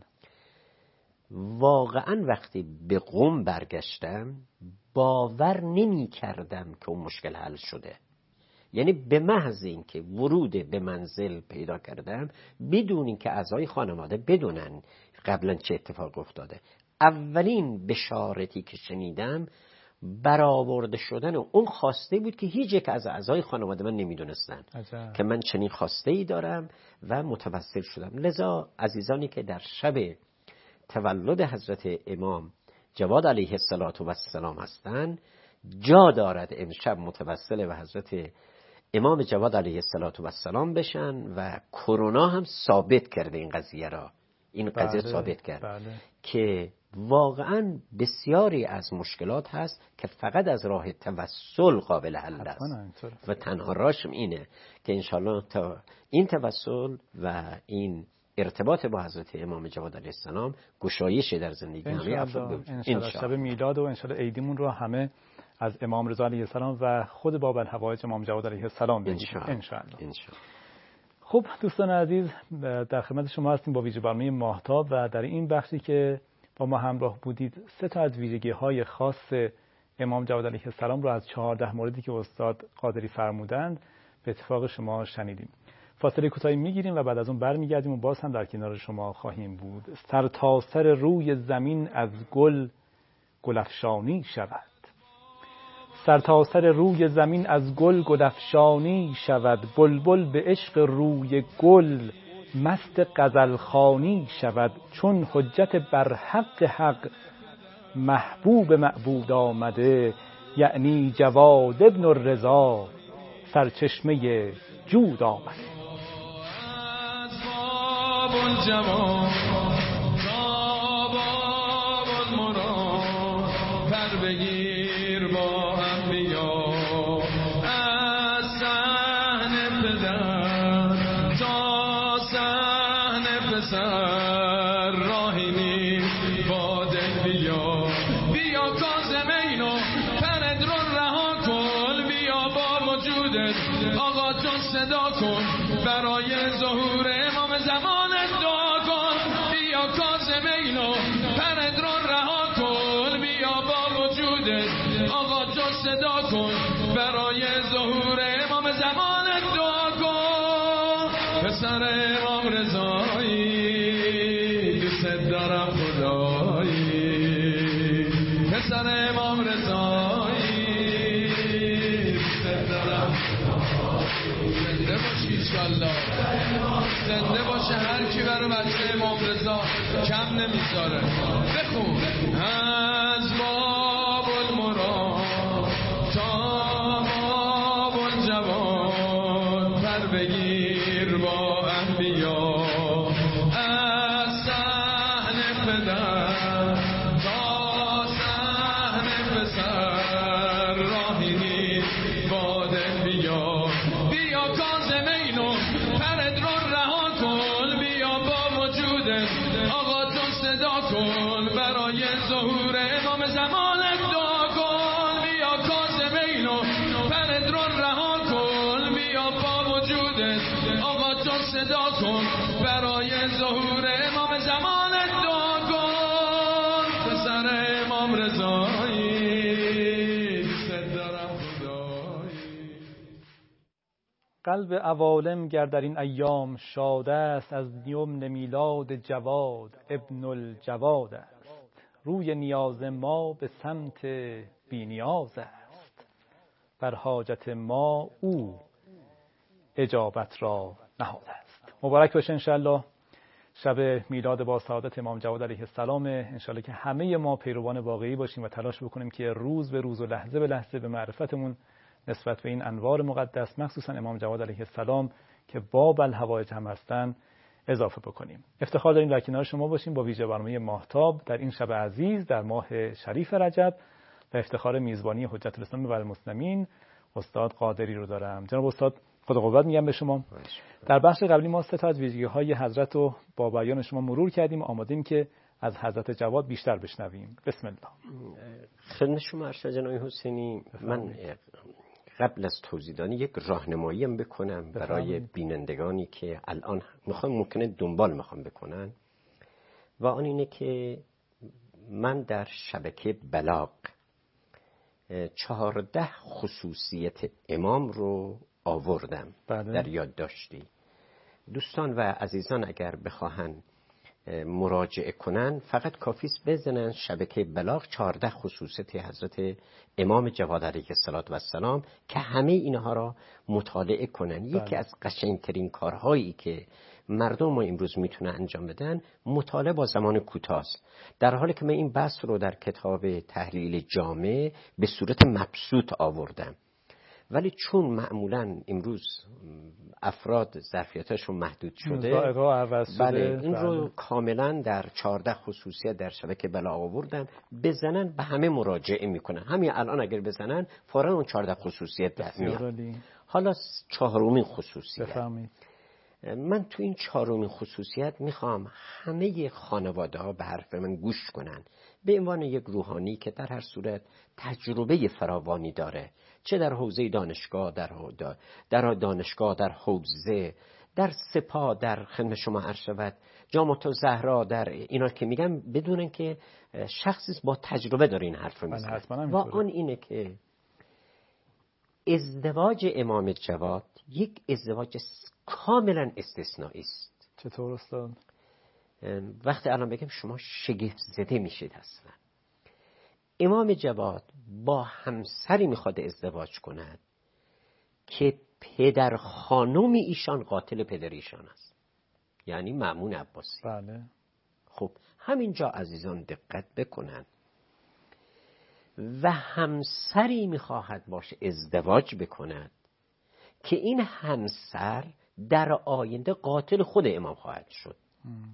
[SPEAKER 2] واقعا وقتی به قم برگشتم باور نمی کردم که اون مشکل حل شده. یعنی به محض این که ورود به منزل پیدا کردم بدون این که اعضای خانواده بدونن قبلا چه اتفاق افتاده، اولین بشارتی که شنیدم برآورده شدن اون خواسته بود که هیچ یک از اعضای خانواده من نمیدونستن که من چنین خواسته ای دارم و متوسل شدم. لذا عزیزانی که در شب تولد حضرت امام جواد علیه السلام هستند جا دارد امشب متوسل به حضرت امام جواد علیه السلام بشن و کرونا هم ثابت کرده این قضیه را این قضیه
[SPEAKER 1] بله،
[SPEAKER 2] ثابت کرد
[SPEAKER 1] بله.
[SPEAKER 2] که واقعا بسیاری از مشکلات هست که فقط از راه توسل قابل حل است و تنها راهش اینه که انشالله تا این توسل و این ارتباط با حضرت امام جواد علیه السلام گشایش در زندگی همه افراد
[SPEAKER 1] انشالله شب میلاد و انشالله عیدمون رو همه از امام رضا علیه السلام و خود باب الحوائج امام جواد علیه السلام بگیریم انشالله. خب دوستان عزیز، در خدمت شما هستیم با ویژه برنامه ماهتاب و در این بخشی که با ما همراه بودید سه تا از ویژگی‌های خاص امام جواد علیه السلام رو از چهارده موردی که استاد قادری فرمودند به اتفاق شما شنیدیم. فاصله کوتاهی میگیریم و بعد از اون برمیگردیم و باز هم در کنار شما خواهیم بود. سر تا سر روی زمین از گل گلفشانی شود، سر تا سر روی زمین از گل گلفشانی شود، بلبل به عشق روی گل مست غزلخوانی شود، چون حجت بر حق حق محبوب معبود آمده، یعنی جواد ابن الرضا سرچشمه جود آمده.
[SPEAKER 3] زنده باشه هر کی برای بچه امام رضا کم نمیذاره. بخون از باب المراد تا باب الجواد، پر بگیر با انبیا از صحن پدر تا صحن پسر، راهی نیست با دل بیا بیا کاظم اینو پرد رو رها کن، بیا با وجودت آقا تو صدا کن، برای ظهور امام زمانت دعا کن، بیا کاظم اینو پرد رو رها کن، بیا با وجودت آقا تو صدا کن، برای ظهور امام زمانت دعا کن، پسر امام رضایی دوست دارم خدایی.
[SPEAKER 1] قلب عوالم گر در این ایام شاد است، از یمن میلاد جواد ابن الجواد است، روی نیاز ما به سمت بی نیاز است، بر حاجت ما او اجابت را نهاد است. مبارک باشه انشالله شب میلاد با سعادت امام جواد علیه السلام. انشالله که همه ما پیروان واقعی باشیم و تلاش بکنیم که روز به روز و لحظه به لحظه به معرفتمون نسبت به این انوار مقدس مخصوصا امام جواد علیه السلام که باب الحوائج هم هستن اضافه بکنیم. افتخار داریم در کنار شما باشیم با ویژه برنامه ماهتاب در این شب عزیز در ماه شریف رجب و افتخار میزبانی حجت الاسلام و المسلمین استاد قادری رو دارم. جناب استاد خدا قوت میگم به شما. در بخش قبلی ما سه تا از ویژگی‌های حضرت رو با بیان شما مرور کردیم، آمادیم که از حضرت جواد بیشتر بشنویم. بسم الله.
[SPEAKER 2] خدمت شما ارشد جناب حسینی، من قبل از توضیح دادن یک راهنمایی هم بکنم برای بینندگانی که الان میخوام ممکنه دنبال میخوام بکنن و آن اینه که من در شبکه بلاغ چهارده خصوصیت امام رو آوردم. بله. در یادداشتی دوستان و عزیزان اگر بخواهن مراجعه کنن فقط کافی است بزنن شبکه بلاغ چهارده خصوصیت حضرت امام جواد علیه السلام که همه اینها را مطالعه کنن. بله. یکی از قشنگترین کارهایی که مردم ما امروز میتونن انجام بدن مطالعه با زمان کوتاه است، در حالی که من این بحث رو در کتاب تحلیل جامع به صورت مبسوط آوردم، ولی چون معمولاً امروز افراد ظرفیتشون محدود شده، بله این رو بله. کاملاً در چهارده خصوصیت در شبکه بلاغ آوردم، بزنن به همه مراجعه میکنن. همین الان اگر بزنن فوراً اون چهارده خصوصیت در میاد. حالا چهارمین خصوصیت بفهمید. من تو این چهارمین خصوصیت میخوام همه خانواده ها به حرف من گوش کنن، به عنوان یک روحانی که در هر صورت تجربه فراوانی داره، چه در حوزه دانشگاه، در در دانشگاه، در حوزه، در سپاه، در خدمت شما عرض شود جامعه زهرا، در اینا که میگم بدونن که شخصی با تجربه داره این حرف رو میزنه. و آن اینه که ازدواج امام جواد یک ازدواج کاملا استثنایی است.
[SPEAKER 1] چطور استاد؟
[SPEAKER 2] وقتی الان بگم شما شگفت زده میشید. اصلا امام جواد با همسری میخواد ازدواج کند که پدر خانم ایشان قاتل پدر ایشان است، یعنی مأمون عباسی.
[SPEAKER 1] بله.
[SPEAKER 2] خب همینجا عزیزان دقت بکنن، و همسری میخواهد باشه ازدواج بکند که این همسر در آینده قاتل خود امام خواهد شد. ام.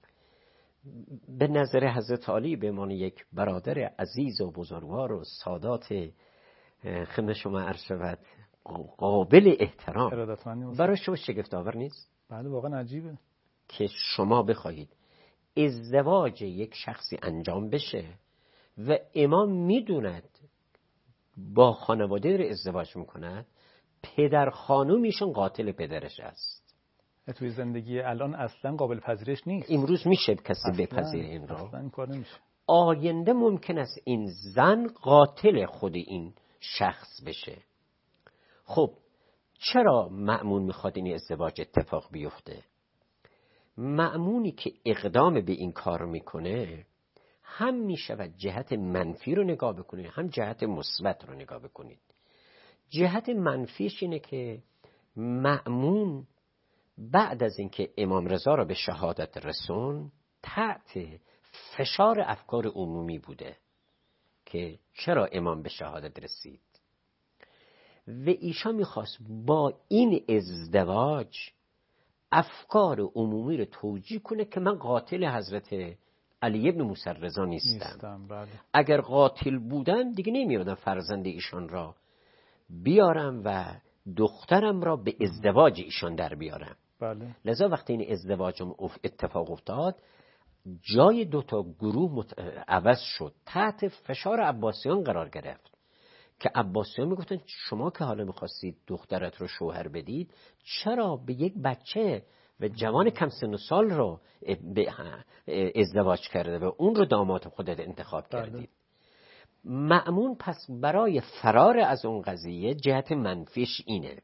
[SPEAKER 2] به نظر حضرت علی به عنوان یک برادر عزیز و بزرگوار و سادات خدمت شما عرض شود قابل احترام، برای شما شگفت آور نیست؟
[SPEAKER 1] بله واقعا عجیبه
[SPEAKER 2] که شما بخواهید ازدواج یک شخصی انجام بشه و امام میدوند با خانواده رو ازدواج میکند، پدر خانومیشون قاتل پدرش است.
[SPEAKER 1] توی زندگی الان اصلا قابل پذیرش نیست.
[SPEAKER 2] امروز میشه کسی بپذیره این را؟
[SPEAKER 1] اصلا این کار نمیشه.
[SPEAKER 2] آینده ممکن است این زن قاتل خود این شخص بشه. خب چرا مأمون میخواد این ازدواج اتفاق بیفته؟ مأمونی که اقدام به این کار میکنه هم میشود جهت منفی رو نگاه بکنید، هم جهت مثبت رو نگاه بکنید. جهت منفیش اینه که مأمون بعد از اینکه امام رضا را به شهادت رسون تحت فشار افکار عمومی بوده که چرا امام به شهادت رسید، و ایشان میخواست با این ازدواج افکار عمومی رو توجیه کنه که من قاتل حضرت علی ابن موسی رضا نیستم, نیستم بله. اگر قاتل بودن دیگه نمیادم فرزند ایشان را بیارم و دخترم را به ازدواج ایشان در بیارم.
[SPEAKER 1] بله.
[SPEAKER 2] لذا وقتی این ازدواج اتفاق افتاد جای دوتا گروه مت... عوض شد، تحت فشار عباسیان قرار گرفت که عباسیان میگفتن شما که حالا میخواستید دخترت رو شوهر بدید، چرا به یک بچه و جوان کم سن و سال رو به ازدواج کرده و اون رو داماد خودت انتخاب کردید؟ مأمون پس برای فرار از اون قضیه جهت منفیش اینه.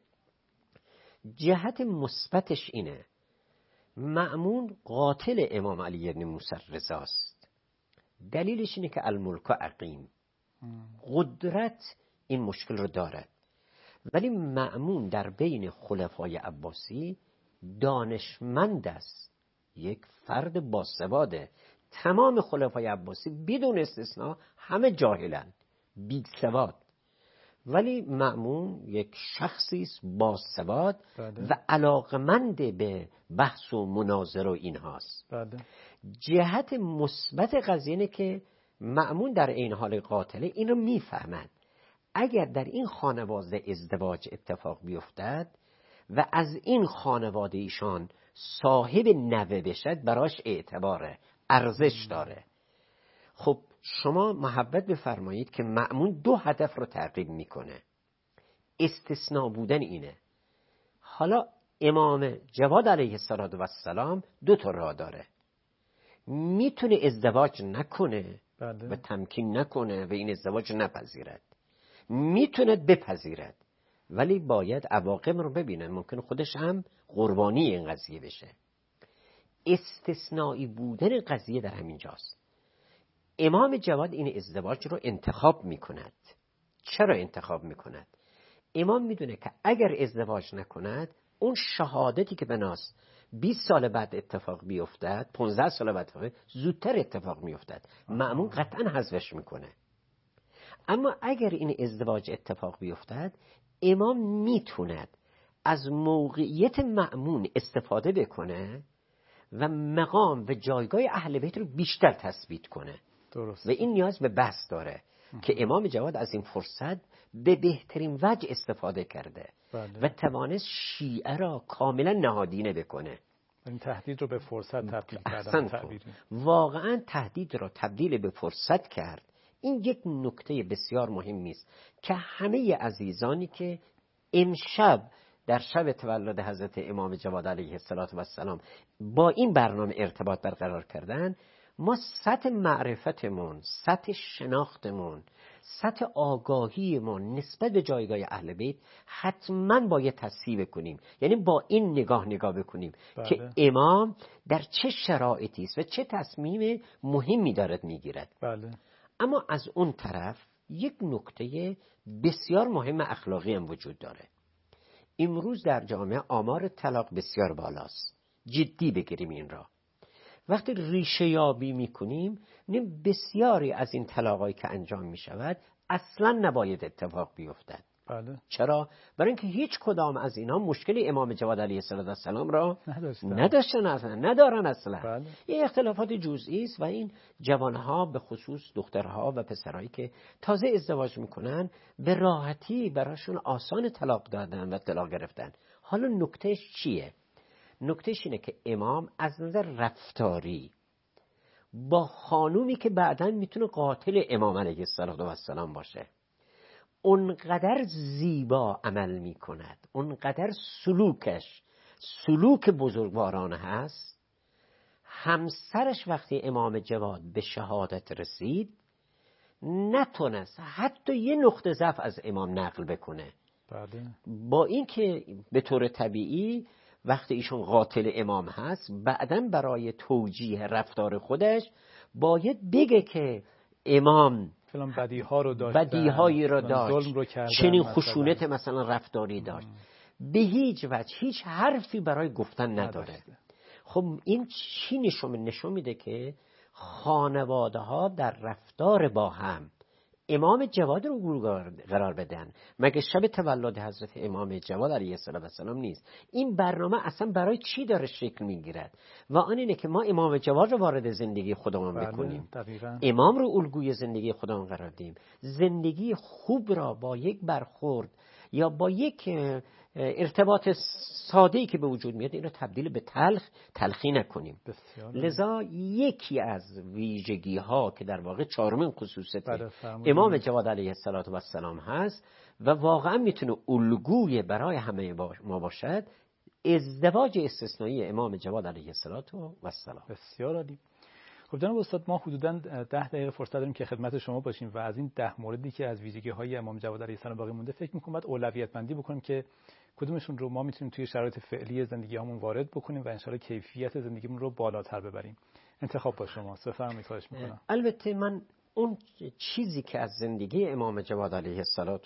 [SPEAKER 2] جهت مثبتش اینه مأمون قاتل امام علی بن موسی رضا است. دلیلش اینه که الملک عقیم، قدرت این مشکل رو دارد، ولی مأمون در بین خلفای عباسی دانشمند است، یک فرد باسواده. تمام خلفای عباسی بدون استثناء همه جاهلن، بی سواد، ولی مأمون یک شخصی است باسواد و علاقمند به بحث و مناظره و اینهاست.
[SPEAKER 1] بله.
[SPEAKER 2] جهت مثبت قضیه اینه که مأمون در این حال قاتله اینو میفهمد اگر در این خانواده ازدواج اتفاق بیفتد و از این خانواده ایشان صاحب نوه بشد براش اعتباره، ارزش داره. خب شما محبت بفرمایید که مأمون دو هدف رو تعقیب میکنه. استثناء بودن اینه. حالا امام جواد علیه السلام دو تا راه داره. میتونه ازدواج نکنه
[SPEAKER 1] بله.
[SPEAKER 2] و تمکین نکنه و این ازدواج نپذیرد، میتونه بپذیرد ولی باید عواقب رو ببینن، ممکن خودش هم قربانی این قضیه بشه. استثنایی بودن قضیه در همین جاست. امام جواد این ازدواج رو انتخاب میکند. چرا انتخاب میکند؟ امام میدونه که اگر ازدواج نکند اون شهادتی که بناست بیست سال بعد اتفاق بیفتد، پانزده سال بعد اتفاق زودتر اتفاق میافتد، مأمون قطعا حذفش میکنه. اما اگر این ازدواج اتفاق بیفتد، امام میتوند از موقعیت مأمون استفاده بکنه و مقام و جایگاه اهل بیت رو بیشتر تثبیت کنه.
[SPEAKER 1] درست.
[SPEAKER 2] و این نیاز به بحث داره که امام جواد از این فرصت به بهترین وجه استفاده کرده.
[SPEAKER 1] بله.
[SPEAKER 2] و توانست شیعه را کاملا نهادینه بکنه.
[SPEAKER 1] این تهدید رو به فرصت تبدیل
[SPEAKER 2] احسن
[SPEAKER 1] کردن.
[SPEAKER 2] واقعا تهدید را تبدیل به فرصت کرد. این یک نکته بسیار مهمی است که همه عزیزانی که امشب در شب تولد حضرت امام جواد علیه السلام با این برنامه ارتباط برقرار کردن، ما سطح معرفتمون، سطح شناختمون، سطح آگاهیمون نسبت به جایگاه اهل بیت حتما باید تصحیح کنیم. یعنی با این نگاه نگاه بکنیم بله. که امام در چه شرایطی است و چه تصمیم مهمی دارد میگیرد.
[SPEAKER 1] بله.
[SPEAKER 2] اما از اون طرف یک نکته بسیار مهم اخلاقی هم وجود داره. امروز در جامعه آمار طلاق بسیار بالاست. جدی بگیریم این را. وقتی ریشه یابی میکنیم نیم بسیاری از این طلاقایی که انجام میشود اصلا نباید اتفاق بیفتد.
[SPEAKER 1] بله.
[SPEAKER 2] چرا؟ برای اینکه هیچ کدام از اینا مشکل امام جواد علیه السلام را
[SPEAKER 1] نداشتن.
[SPEAKER 2] نداشتن اصلا ندارن اصلا.
[SPEAKER 1] بله.
[SPEAKER 2] این اختلافات جزئی است و این جوانها به خصوص دخترها و پسرایی که تازه ازدواج میکنن به راحتی براشون آسان طلاق دادن و طلاق گرفتن. حالا نکتهش چیه؟ نکتهش اینه که امام از نظر رفتاری با خانومی که بعداً میتونه قاتل امام علیه السلام باشه اونقدر زیبا عمل میکند، اونقدر سلوکش سلوک بزرگوارانه هست. همسرش وقتی امام جواد به شهادت رسید نتونست حتی یه نقطه ضعف از امام نقل بکنه.
[SPEAKER 1] بله.
[SPEAKER 2] با اینکه به طور طبیعی وقتی ایشون قاتل امام هست بعداً برای توجیه رفتار خودش باید بگه که امام
[SPEAKER 1] فلان بدیها رو داشت،
[SPEAKER 2] بدیهایی رو داشت،
[SPEAKER 1] ظلم رو کردن،
[SPEAKER 2] چنین
[SPEAKER 1] مثلا.
[SPEAKER 2] خشونت مثلا رفتاری داشت. ام. به هیچ وجه هیچ حرفی برای گفتن نداره. نداشته. خب این چی نشون نشون میده که خانواده ها در رفتار با هم امام جواد رو قرار بدن. مگه شب تولد حضرت امام جواد علیه السلام نیست؟ این برنامه اصلا برای چی داره شکل میگیرد؟ و آن اینه که ما امام جواد رو وارد زندگی خودمون
[SPEAKER 1] بله،
[SPEAKER 2] بکنیم.
[SPEAKER 1] دقیقاً.
[SPEAKER 2] امام رو الگوی زندگی خودمون قرار دیم. زندگی خوب را با یک برخورد یا با یک ارتباط ساده‌ای که به وجود میاد این رو تبدیل به تلخ تلخی نکنیم.
[SPEAKER 1] بسیار.
[SPEAKER 2] لذا یکی از ویژگی ها که در واقع چهارمین خصوصیت
[SPEAKER 1] بله،
[SPEAKER 2] امام جواد علیه السلام هست و واقعا میتونه الگوی برای همه ما باشد، ازدواج استثنایی امام جواد علیه السلام.
[SPEAKER 1] بسیار عالی. خب جناب استاد، ما حدوداً ده دقیقه فرصت داریم که خدمت شما باشیم و از این ده موردی که از ویژگی‌های امام جواد علیه السلام باقی مونده فکر می‌کنم باید اولویت بندی بکنیم که کدومشون رو ما میتونیم توی شرایط فعلی زندگی‌هامون وارد بکنیم و ان شاءالله کیفیت زندگیمون رو بالاتر ببریم. انتخاب با شماست. بفرمایید. خواهش می‌کنم.
[SPEAKER 2] البته من اون چیزی که از زندگی امام جواد علیه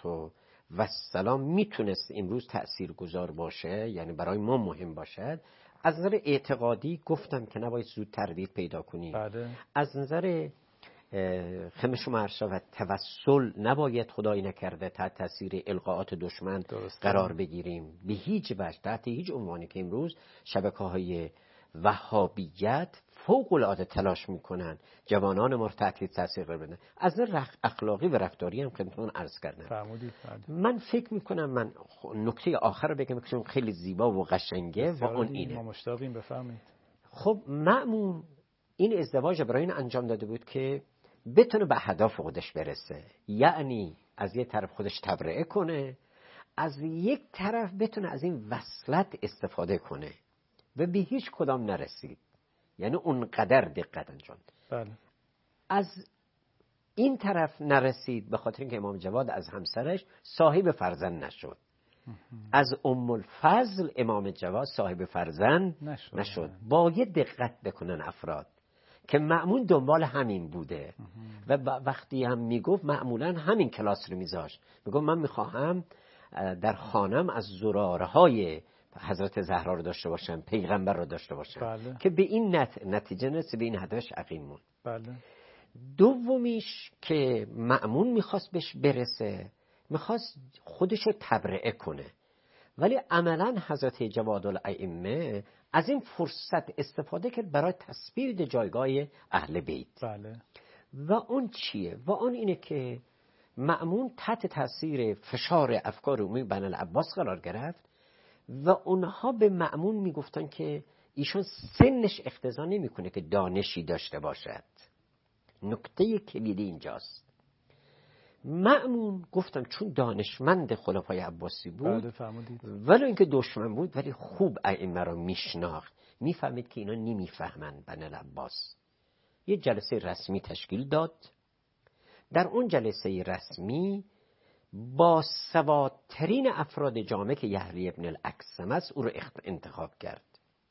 [SPEAKER 2] السلام میتونست امروز تأثیرگذار باشه، یعنی برای ما مهم باشد، از نظر اعتقادی گفتم که نباید زود تردید پیدا کنیم.
[SPEAKER 1] بله.
[SPEAKER 2] از نظر خدمت شما عرض شود توسل نباید خدای نکرده تحت تاثیر القاءات دشمن درسته. قرار بگیریم به هیچ وجه، تحت هیچ عنوانی که امروز شبکه‌های وهابیت فوق العاده تلاش میکنن جوانان ما رو تحت تاثیر قرار بدن. از نظر اخلاقی و رفتاری هم خدمتتون عرض کردم.
[SPEAKER 1] فرمودید.
[SPEAKER 2] من فکر میکنم من نکته آخر رو بگم که خیلی زیبا و قشنگه و اون اینه.
[SPEAKER 1] ما مشتاقیم. بفرمایید.
[SPEAKER 2] خب مأمون این ازدواج برای این انجام داده بود که بتونه به هدف خودش برسه، یعنی از یک طرف خودش تبرئه کنه، از یک طرف بتونه از این وصلت استفاده کنه و به هیچ کدام نرسید. یعنی اونقدر دقت انجام.
[SPEAKER 1] بله.
[SPEAKER 2] از این طرف نرسید به خاطر اینکه امام جواد از همسرش صاحب فرزند نشد. از ام الفضل امام جواد صاحب فرزند نشد, نشد. باید دقت بکنن افراد که مأمون دنبال همین بوده و وقتی هم میگفت معمولا همین کلاس رو میذاشت، میگفت من میخواهم در خانم از زراره های حضرت زهرا رو داشته باشم، پیغمبر رو داشته باشم. بله. که به این نت... نتیجه نرسه، به این هدفش عقیم موند.
[SPEAKER 1] بله.
[SPEAKER 2] دومیش که مأمون میخواست بهش برسه، میخواست خودش رو تبرئه کنه، ولی عملا حضرت جواد الائمه از این فرصت استفاده کرد برای تثبیت جایگاه اهل بیت.
[SPEAKER 1] بله.
[SPEAKER 2] و اون چیه؟ و اون اینه که مأمون تحت تاثیر فشار افکار عمومی بنی العباس قرار گرفت و اونها به مأمون میگفتن که ایشون سنش اقتضا نمیکنه که دانشی داشته باشد. نکته کلیدی اینجاست. مأمون گفتم چون دانشمند خلفای عباسی بود، ولی اینکه دشمن بود، ولی خوب ائمه را میشناخت، میفهمید که اینا نمیفهمن بنی العباس. یه جلسه رسمی تشکیل داد. در اون جلسه رسمی با سوادترین افراد جامعه که یحیی ابن الاکثم است او رو انتخاب کرد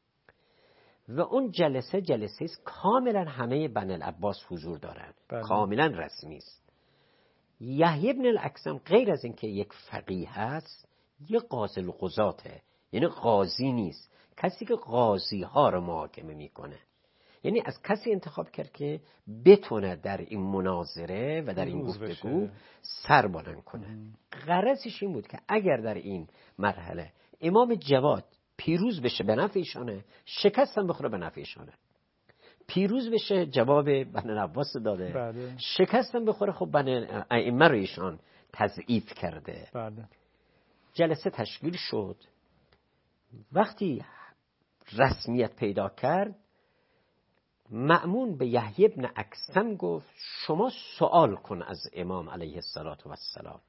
[SPEAKER 2] و اون جلسه جلسه است کاملا همه بنی العباس حضور دارند. بله. کاملا رسمی است. یحیی ابن الاکثم غیر از اینکه یک فقیه هست، یک قاضی القضاته، یعنی قاضی نیست، کسی که قاضی ها رو محاکمه میکنه. یعنی از کسی انتخاب کرد که بتونه در این مناظره و در این گفتگو سر بلند کنه. غرضش این بود که اگر در این مرحله امام جواد پیروز بشه به نفع ایشانه، شکست هم بخوره به نفع ایشانه. پیروز بشه جواب بنی العباس داده. بله. شکست هم بخوره خب بنی ائمه رو ایشان تضعیف کرده.
[SPEAKER 1] بله.
[SPEAKER 2] جلسه تشکیل شد. وقتی رسمیت پیدا کرد، مأمون به یحیی ابن اکثم گفت شما سوال کن از امام علیه السلام.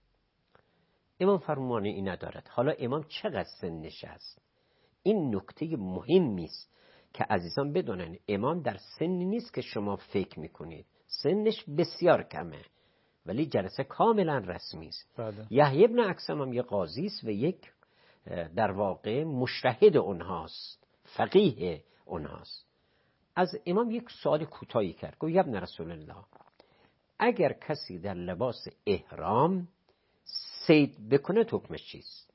[SPEAKER 2] امام فرمانی این ندارد. حالا امام چقدر سنش است؟ این نکته مهمی است که عزیزان بدونن. امام در سنی نیست که شما فکر میکنید، سنش بسیار کمه، ولی جلسه کاملا رسمی است.
[SPEAKER 1] بله.
[SPEAKER 2] یحیی ابن اکثم هم یک قاضی است و یک در واقع مجتهد اونهاست، فقیه اونهاست. از امام یک سوال کوتاهی کرد. گفت ابن رسول الله، اگر کسی در لباس احرام صید بکنه حکمش چیست؟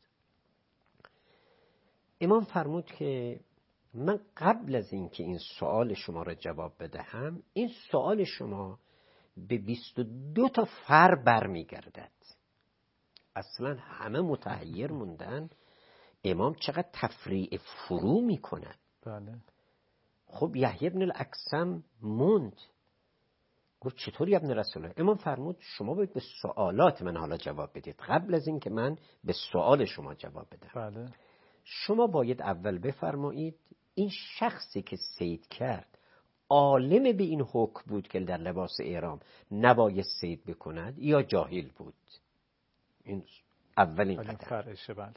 [SPEAKER 2] امام فرمود که من قبل از اینکه این سوال شما را جواب بدهم، این سوال شما به بیست و دو تا فر برمیگردد. اصلا همه متحیر موندن امام چقدر تفریع فرو میکند.
[SPEAKER 1] بله.
[SPEAKER 2] خب یحیی ابن الاکثم موند. گفت چطوری ابن رسول الله؟ امام فرمود شما باید به سوالات من حالا جواب بدید قبل از این که من به سوال شما جواب بدم.
[SPEAKER 1] بله.
[SPEAKER 2] شما باید اول بفرمایید این شخصی که صید کرد عالم به این حکم بود که در لباس احرام نباید صید بکند یا جاهل بود؟ این اولین قدم.
[SPEAKER 1] فرعشه. بله.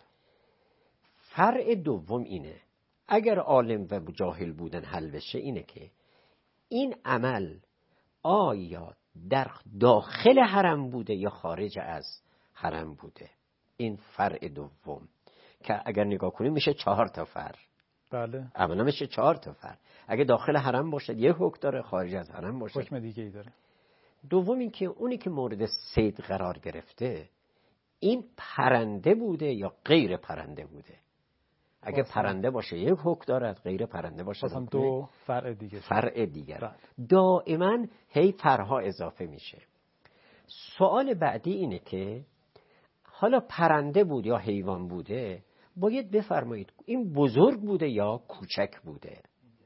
[SPEAKER 2] فرع دوم اینه، اگر عالم و جاهل بودن حل بشه، اینه که این عمل آیا در داخل حرم بوده یا خارج از حرم بوده. این فرع دوم که اگر نگاه کنیم میشه چهار تا فرع.
[SPEAKER 1] بله.
[SPEAKER 2] عملا میشه چهار تا فرع. اگه داخل حرم باشه یه حکم داره، خارج از حرم باشه
[SPEAKER 1] حکم دیگه ای داره.
[SPEAKER 2] دوم این که اونی که مورد صید قرار گرفته این پرنده بوده یا غیر پرنده بوده. اگه پرنده باشه یک حکم دارد، غیر پرنده باشه
[SPEAKER 1] مثلا دو فرع دیگه.
[SPEAKER 2] فرع دیگر. دائما هی فرها اضافه میشه. سوال بعدی اینه که حالا پرنده بود یا حیوان بوده، باید بفرمایید این بزرگ بوده یا کوچک بوده.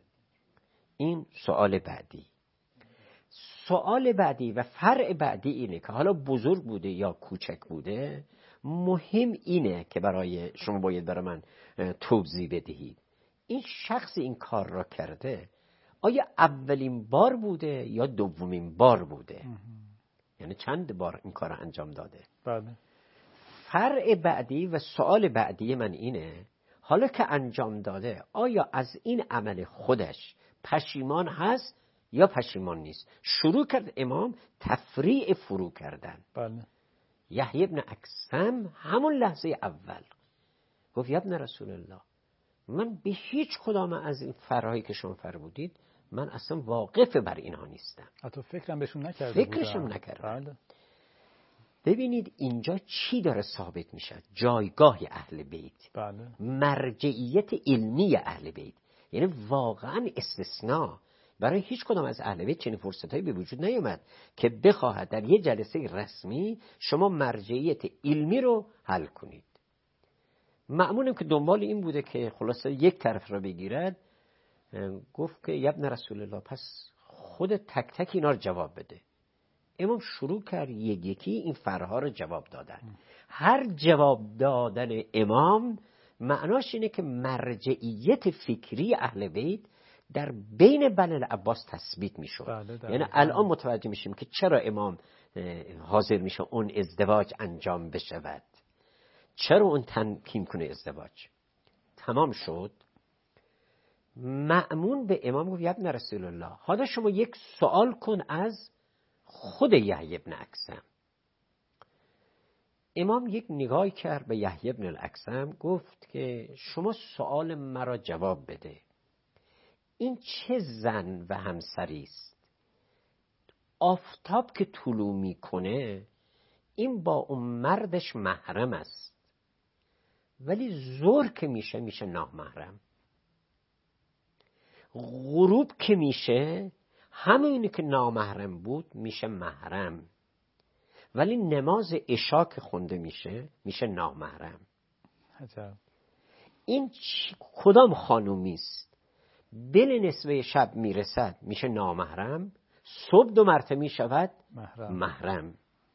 [SPEAKER 2] این سوال بعدی. سوال بعدی و فرع بعدی اینه که حالا بزرگ بوده یا کوچک بوده، مهم اینه که برای شما باید برای من توضیح بدهید این شخص این کار را کرده آیا اولین بار بوده یا دومین بار بوده؟ یعنی چند بار این کار را انجام داده؟
[SPEAKER 1] بله.
[SPEAKER 2] فرع بعدی و سوال بعدی من اینه حالا که انجام داده آیا از این عمل خودش پشیمان هست یا پشیمان نیست؟ شروع کرد امام تفریع فرو کردن.
[SPEAKER 1] بله.
[SPEAKER 2] یحیی ابن اکثم همون لحظه اول گفت یا ابن رسول الله، من به هیچ کدام از این فرهایی که شما فرمودید من اصلا واقف بر اینها نیستم.
[SPEAKER 1] حتی فکرم بهشون نکرده بودم.
[SPEAKER 2] فکرشم نکردم.
[SPEAKER 1] بله.
[SPEAKER 2] ببینید اینجا چی داره ثابت میشه؟ جایگاه اهل بیت.
[SPEAKER 1] بله.
[SPEAKER 2] مرجعیت علمی اهل بیت. یعنی واقعا استثناء برای هیچ کدام از اهل بیت چنین فرصتایی به وجود نیامد که بخواهد در یه جلسه رسمی شما مرجعیت علمی رو حل کنید. معمولم که دنبال این بوده که خلاصه یک طرف را بگیرد. گفت که یا ابن رسول الله پس خود تک تک اینا رو جواب بده. امام شروع کرد یک یکی این فرها رو جواب دادن. هر جواب دادن امام معناش اینه که مرجعیت فکری اهل بیت در بین بنی العباس تثبیت میشد.
[SPEAKER 1] بله
[SPEAKER 2] یعنی الان متوجه میشیم که چرا امام حاضر میشه اون ازدواج انجام بشود، چرا اون تنکیم کنه ازدواج. تمام شد. مأمون به امام گفت یا ابن رسول الله، حالا شما یک سوال کن از خود یحیی ابن اکثم. امام یک نگاهی کرد به یحیی ابن الاکثم، گفت که شما سوال مرا جواب بده. این چه زن و همسری است؟ آفتاب که طلوع میکنه این با اون مردش محرم است، ولی ظهر که میشه میشه نامحرم. غروب که میشه همونی که نامحرم بود میشه محرم، ولی نماز عشا که خونده میشه میشه نامحرم.
[SPEAKER 1] عجب. این
[SPEAKER 2] کدام خانومی است دل نصفه شب میرسد میشه نامحرم، صبح دو مرتبه میشود محرم. محرم.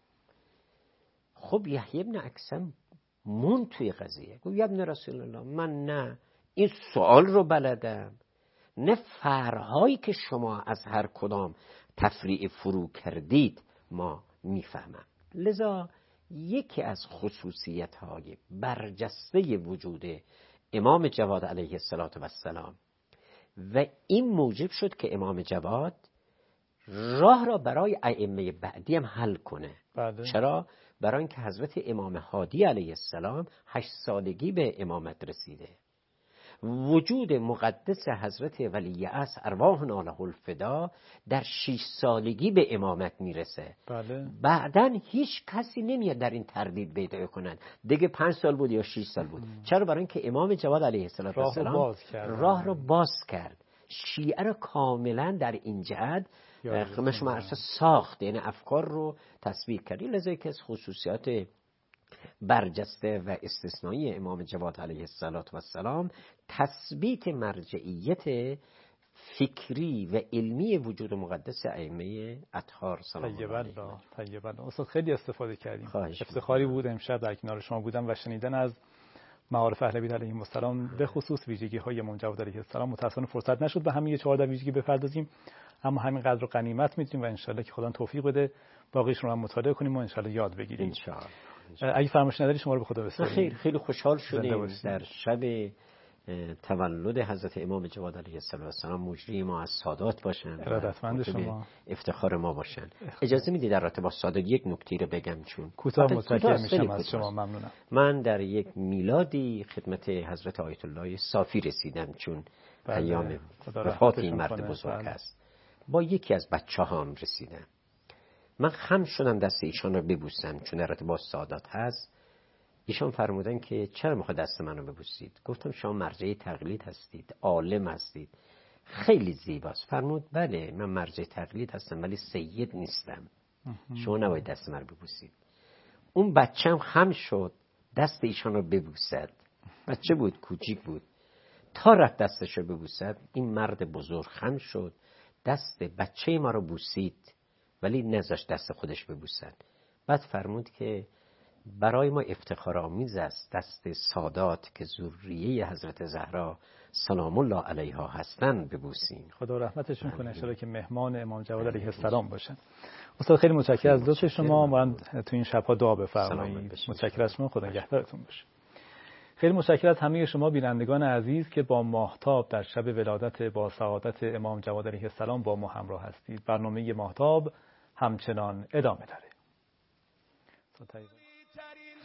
[SPEAKER 2] خب یحیی ابن اکثم مون توی قضیه، گفت یا ابن رسول الله، من نه این سوال رو بلدم نه فرهایی که شما از هر کدام تفریع فرو کردید ما میفهمم. لذا یکی از خصوصیت‌های برجسته وجود امام جواد علیه السلام و این موجب شد که امام جواد راه را برای ائمه بعدی هم حل کنه.
[SPEAKER 1] بله.
[SPEAKER 2] چرا؟ برای اینکه حضرت امام هادی علیه السلام هشت سالگی به امامت رسیده. وجود مقدس حضرت ولی عصر ارواحنا له الفدا در شش سالگی به امامت میرسه.
[SPEAKER 1] بله.
[SPEAKER 2] بعدن هیچ کسی نمیاد در این تردید پیدا کنند دیگه پنج سال بود یا شش سال بود. ام. چرا؟ برای اینکه امام جواد علیه السلام
[SPEAKER 1] راه رو باز کرد.
[SPEAKER 2] راه رو باز کرد. شیعه رو کاملا در این جهت خمش مرسه ساخت، یعنی افکار رو تثبیت کرد. لذا که از خصوصیات برجسته و استثنایی امام جواد علیه السلام تثبیت مرجعیت فکری و علمی وجود مقدس ائمه اطهار سلام الله علیهم.
[SPEAKER 1] طیب الله. استاد خیلی استفاده کردیم.
[SPEAKER 2] خواهش
[SPEAKER 1] افتخاری بود امشب در کنار شما بودم و شنیدن از معارف اهل بیت علیهم السلام به خصوص ویژگی های امام جواد علیه السلام. متأسفانه فرصت نشد به همین چهارده ویژگی بپردازیم، اما همین قدر رو غنیمت می‌دونیم و ان شاءالله که خدا توفیق بده باقیش رو هم مطالعه کنیم و ان شاءالله یاد بگیریم.
[SPEAKER 2] ان شاءالله.
[SPEAKER 1] اگه فرمایش نداری شما رو به خدا بسپاریم.
[SPEAKER 2] خیلی خیلی خوشحال شدیم در شب تولد حضرت امام جواد علیه السلام مجری ما از سادات باشن،
[SPEAKER 1] ارادتمند شما،
[SPEAKER 2] افتخار ما باشن. اجازه میدید در رابطه با سادات یک نکته رو بگم؟ چون
[SPEAKER 1] کوتاه متشکرم میشم از شما. ممنونم.
[SPEAKER 2] من در یک میلادی خدمت حضرت آیت الله صافی رسیدم، چون ایام وفات این مرد بزرگ است. با یکی از بچه‌هام رسیدم. من خم شدم دست ایشان رو ببوسم چون در رابطه با سادات هست. ایشان فرمودن که چرا میخواد دست منو ببوسید؟ گفتم شما مرجع تقلید هستید، عالم هستید، خیلی زیباست. فرمود بله من مرجع تقلید هستم ولی سید نیستم، شما نباید دست من رو ببوسید. اون بچه‌م خم شد دست ایشان رو ببوسد. بچه بود، کوچیک بود. تا رفت دستش رو ببوسد این مرد بزرگ خم شد دست بچه ما رو بوسید ولی نذاشت دست خودش ببوسد. بعد فرمود که برای ما افتخار آمیز است دست سادات که ذریه حضرت زهرا سلام الله علیها هستن ببوسین.
[SPEAKER 1] خدا رحمتشون کنه، ان شاءالله که مهمان امام جواد علیه السلام باشن. استاد خیلی متشکرم از لطف شما. من تو این شب‌ها دعا بفرمایید. متشکرم از شما، خدا نگهدارتون باشه. خیلی متشکرم از همه شما بینندگان عزیز که با ماهتاب در شب ولادت با سعادت امام جواد علیه السلام با ما همراه هستید. برنامه ماهتاب همچنان ادامه داره.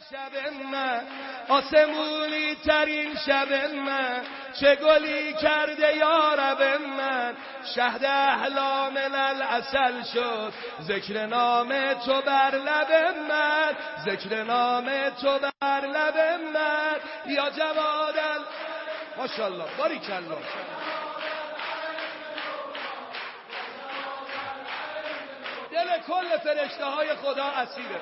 [SPEAKER 3] شب من آسمونی ترین شب من چه گلی کرده یا رب من شهد احلام العسل شد ذکر نام تو بر لب من ذکر نام تو بر لب من یا جواد ال ماشاءالله باریکالله دل کل فرشته های خدا اسیره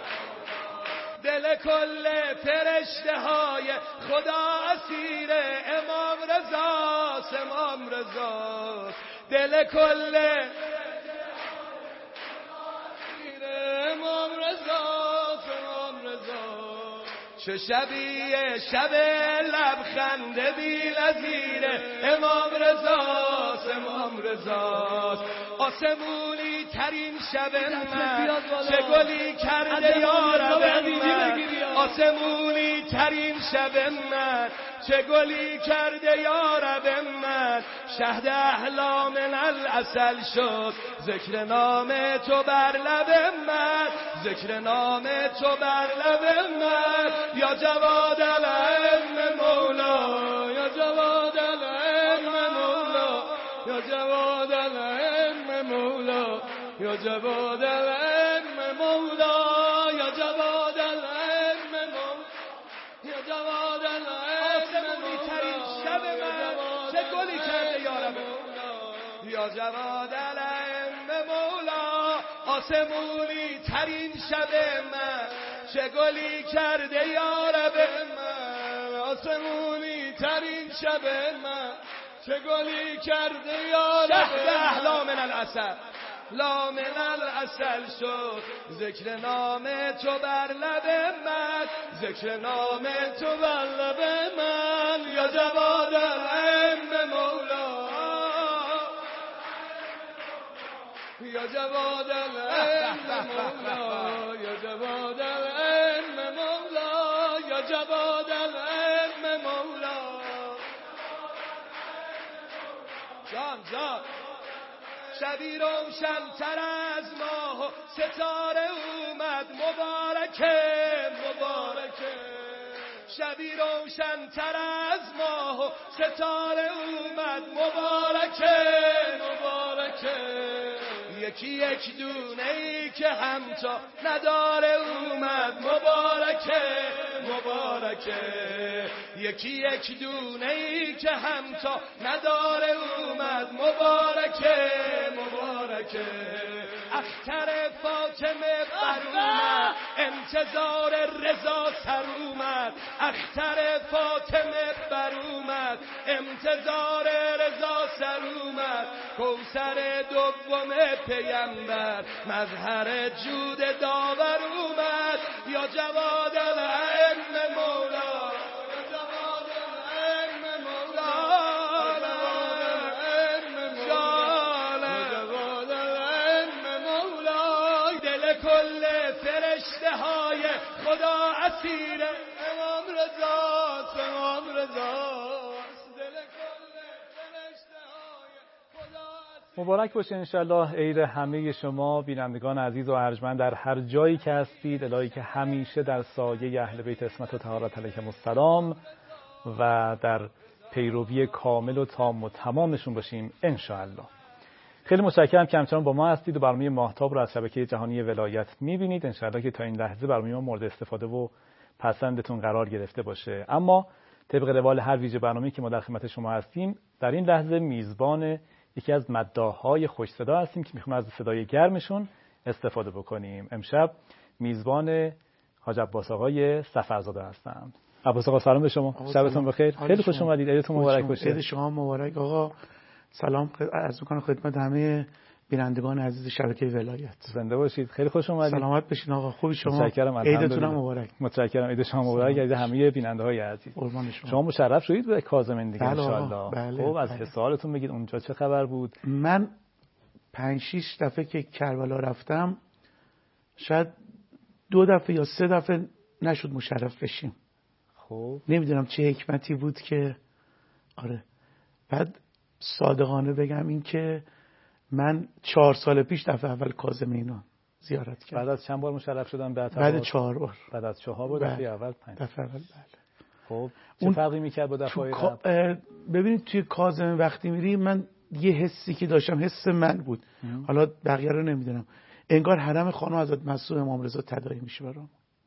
[SPEAKER 3] دل کل فرشته های خدا اسیره امام رضاست امام رضاست دل کل امام رضاست امام رضاست چه شبیه شب لبخند بی نظیره امام رضاست امام رضاست آسمونی ترین شب من چه گلی کرده یا رب من آسمونی ترین شب من چه گلی کرده یا رب من شهد احلام العسل شد ذکر نام تو بر لب من ذکر نام تو بر لب من یا جواد العلم مولا یا جواد العلم مولا یا جواد العلم مولا یا جواد العلم مولا یا جواد العلم مولا یا جواد العلم مولا شب من چه گلی کرده یا رب یا جواد العلم مولا آسمونی ترین شب من چه گلی کرده یا رب من آسمونی ترین شب من چه گلی کرده یا رب شهد احلام العسل لام العسل شد ذکر نام تو بر لب من ذکر نام تو بر لب من یا جواد العلم مولا یا جواد العلم مولا یا جواد العلم مولا یا جواد العلم مولا جان جان شبی روشن تر از ماه و ستاره اومد مبارکه مبارکه شبی روشن تر از ماه و ستاره اومد مبارکه مبارکه یکی یک دونه ای که همتا نداره اومد مبارکه مبارکه یکی یک دونه ای که همتا نداره اومد مبارکه مبارکه اختر فاطمه بر اومد انتظار رضا سر اومد اختر فاطمه بر اومد انتظار رضا سر اومد کوثر دوم پیامبر مظهر جود داور اومد یا جواد العلم مولا یا جواد العلم مولا یا جواد العلم مولا دل کل فرشته های خدا اسیر امام رضاست امام رضاست دل کل فرشته های خدا
[SPEAKER 1] مبارک باشه انشالله عید همه شما بینندگان عزیز و ارجمند در هر جایی که هستید. الهی که همیشه در سایه اهل بیت عصمت و طهارت علیهم السلام و در پیروی کامل و تام و تمامشون باشیم انشالله. خیلی متشکرم که همچنان با ما هستید و برنامه ماهتاب رو از شبکه جهانی ولایت می‌بینید. انشالله که تا این لحظه برنامه ما مورد استفاده و پسندتون قرار گرفته باشه. اما طبق روال هر ویژه برنامه‌ای که ما در خدمت شما هستیم، در این لحظه میزبان یکی از مداح‌های خوش صدا هستیم که می‌خوایم از صدای گرمشون استفاده بکنیم. امشب میزبان حاج عباس آقای سفرزاده هستم. عباس آقا سلام به شما. شبتون بخیر. خیلی خوش اومدید. عیدتون مبارک باشه.
[SPEAKER 4] عید شما مبارک آقا. سلام عرض می‌کنم خدمت همه بینندگان عزیز شبکه ولایت.
[SPEAKER 1] زنده باشید. خیلی خوش اومدید.
[SPEAKER 4] سلامت بشین آقا. خوبی شما؟
[SPEAKER 1] متشکرم.
[SPEAKER 4] عیدتون مبارک.
[SPEAKER 1] متشکرم. عید شما مبارک. عید همه بیننده‌های عزیز.
[SPEAKER 4] قربان شما.
[SPEAKER 1] شما مشرف شدید به کاظمین دیگه ان
[SPEAKER 4] بله
[SPEAKER 1] شاءالله.
[SPEAKER 4] بله
[SPEAKER 1] خب از
[SPEAKER 4] بله.
[SPEAKER 1] حسالتون بگید اونجا چه خبر بود؟
[SPEAKER 4] من پنج شش دفعه که کربلا رفتم شاید دو دفعه یا سه دفعه نشد مشرف بشیم.
[SPEAKER 1] خب
[SPEAKER 4] نمیدونم چه حکمتی بود که آره. بعد صادقانه بگم این که من چهار سال پیش دفعه اول کاظمینان زیارت کردم.
[SPEAKER 1] بعد از چند بار مشرف شدن به
[SPEAKER 4] بعد چهار بار.
[SPEAKER 1] بعد از چهار بار دفعه اول پنج.
[SPEAKER 4] دفعه اول بله.
[SPEAKER 1] خب چه فرقی میکرد با دفعه قبل؟
[SPEAKER 4] ببینید توی کاظم وقتی میری من یه حسی که داشتم حس من بود. ام. حالا بقیه رو نمیدونم. انگار حرم خانم حضرت معصوم امام رضا تداعی میشه برام.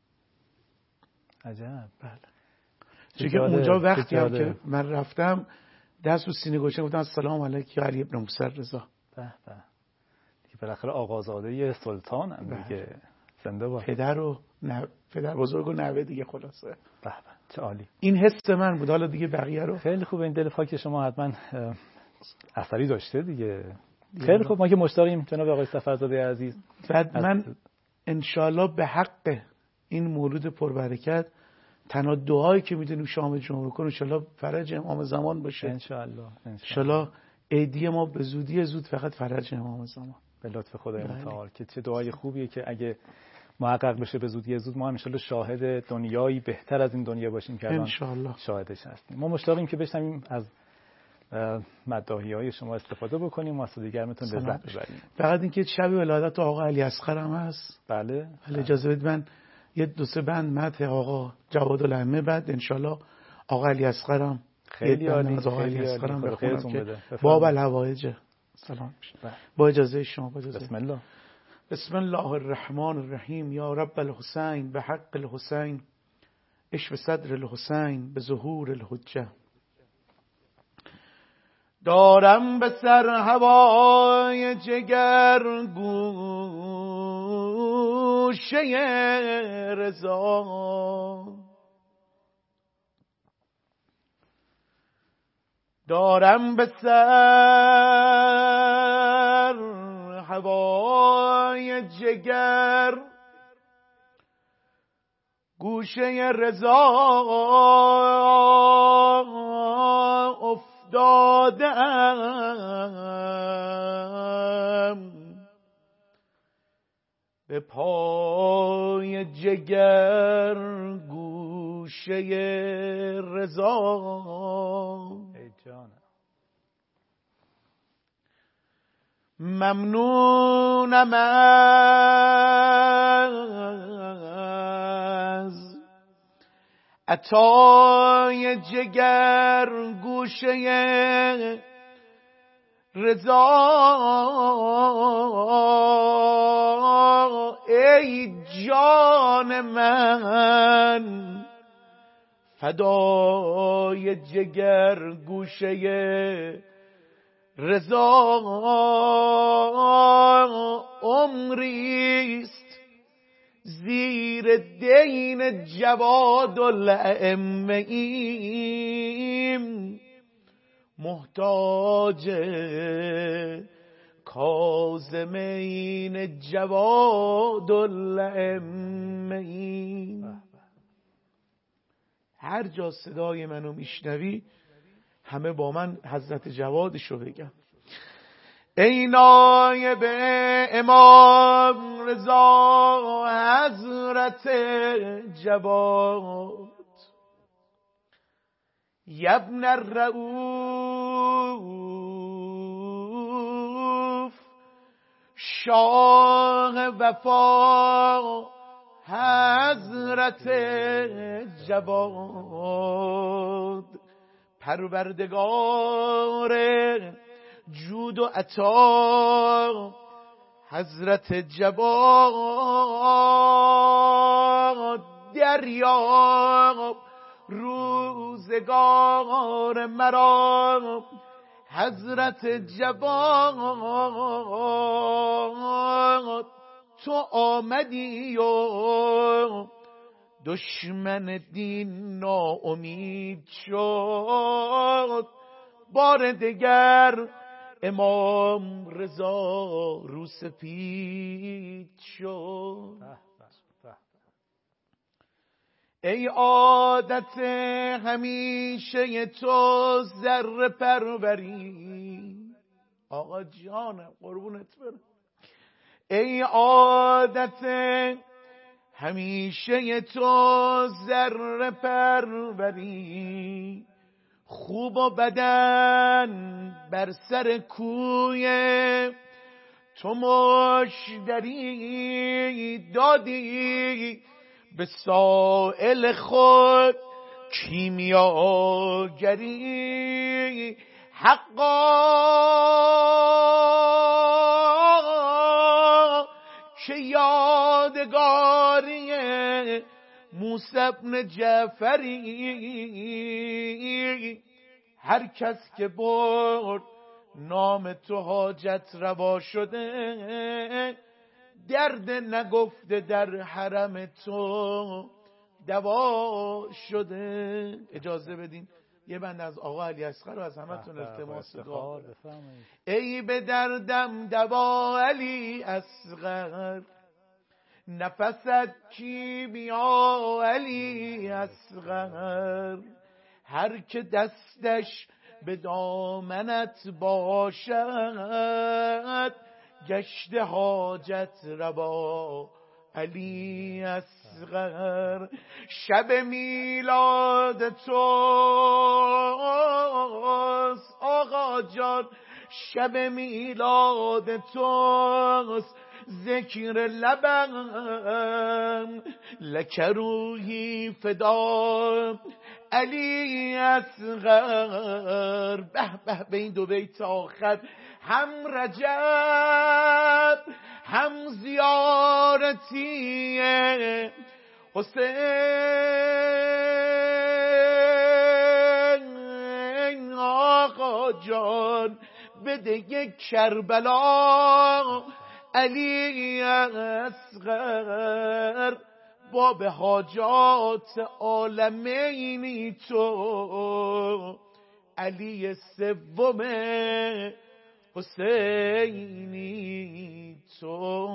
[SPEAKER 1] عجب.
[SPEAKER 4] بله. چون که اونجا وقتی هم که من رفتم دست رو سینه گوشم گفتم السلام علیک یا علی ابن موسی رضا.
[SPEAKER 1] به به. دیگه بالاخره آقازاده سلطان هم دیگه. زنده باد.
[SPEAKER 4] پدر و نه پدر بزرگ و نوه دیگه خلاصه.
[SPEAKER 1] به به چه عالی.
[SPEAKER 4] این حس من بود. حالا دیگه بقیه رو
[SPEAKER 1] خیلی خوبه. این دل پاک شما حتما اثری داشته دیگه. خیلی خوب. ما که مشتاقیم جناب آقای سفرزاده عزیز.
[SPEAKER 4] بعد من انشالله به حق این مولود پربرکت تنها دعایی که میدونیم شام جمعه کنیم انشالله فرج امام زمان باشه.
[SPEAKER 1] انشالله
[SPEAKER 4] انشالله عیدی ما به زودی زود فقط فرج امام زمان
[SPEAKER 1] به لطف خدای متعال. که چه دعای خوبیه که اگه محقق بشه به زودی زود ما هم انشالله شاهد دنیایی بهتر از این دنیا باشیم که الان شاهدش هستیم. ما مشتاقیم که بشنویم از مداحیه‌های شما استفاده بکنیم و از دیگرمتون لذت ببریم.
[SPEAKER 4] فقط اینکه شب ولادت آقا علی اصغر هم هست.
[SPEAKER 1] بله.
[SPEAKER 4] ولی اجازه بدید من یه دو سه بند مدح آقا جواد الائمه بعد انشالله آقا علی اصغر هم
[SPEAKER 1] خیلی عالی
[SPEAKER 4] از آقا علی اصغر هم
[SPEAKER 1] بخونم که
[SPEAKER 4] باب الحوائج سلام با اجازه شما. با اجازه.
[SPEAKER 1] بسم الله.
[SPEAKER 4] بسم الله الرحمن الرحیم. یا رب الحسین به حق الحسین اشف صدر الحسین به ظهور الحجه. دارم به سر هوای جگر گوشه رضا، دارم به سر هوای جگر گوشه رضا افتادم، به پای جگر گوشه رضا.
[SPEAKER 1] ای جانم
[SPEAKER 4] ممنونم از عطای جگر گوشه رضا. ای جان من فدای جگر گوشه رضا. عمریست زیر دین جواد الائمه ایم، محتاج کاظمین جواد الائمه ایم. هر جا صدای منو میشنوی همه با من حضرت جوادشو بگم. ای نایب امام رضا حضرت جواد، یبن الرؤوف شاه وفا حضرت جواد، پروردگار جود و عطا حضرت جواد. دریاب روزگار مرا حضرت جواد. تو آمدی و دشمن دین ناامید شد، بار دگر امام رضا رو سپید شد. ای عادت همیشه تو ذره پروری، آقا جانم قربونت برم. ای عادت همیشه تو ذره پروری، خوب و بدن بر سر کوی تو مشتری دادی به سائل خود کیمیاگری حقا که یادگاری موسی بن جعفری هر کس که برد نام تو حاجت روا شده درد نگفته در حرم تو دوا شده. اجازه بدین یه بند از آقا علی اصغر رو از همتون التماس دعا بفرمایید. ای به دردم دوا علی اصغر نفست کیمیا علی اصغر هر که دستش به دامنت باشد گشت حاجت روا علی اصغر. شب میلاد توست آقا جان شب میلاد توست ذکر لبم لک روحی فدا علی اصغر. به به به این دو بیت آخر هم رجب هم زیارتی حسین آقا جان بده یک کربلا علی اصغر. باب حاجات عالمینی تو علی سوم حسینی تو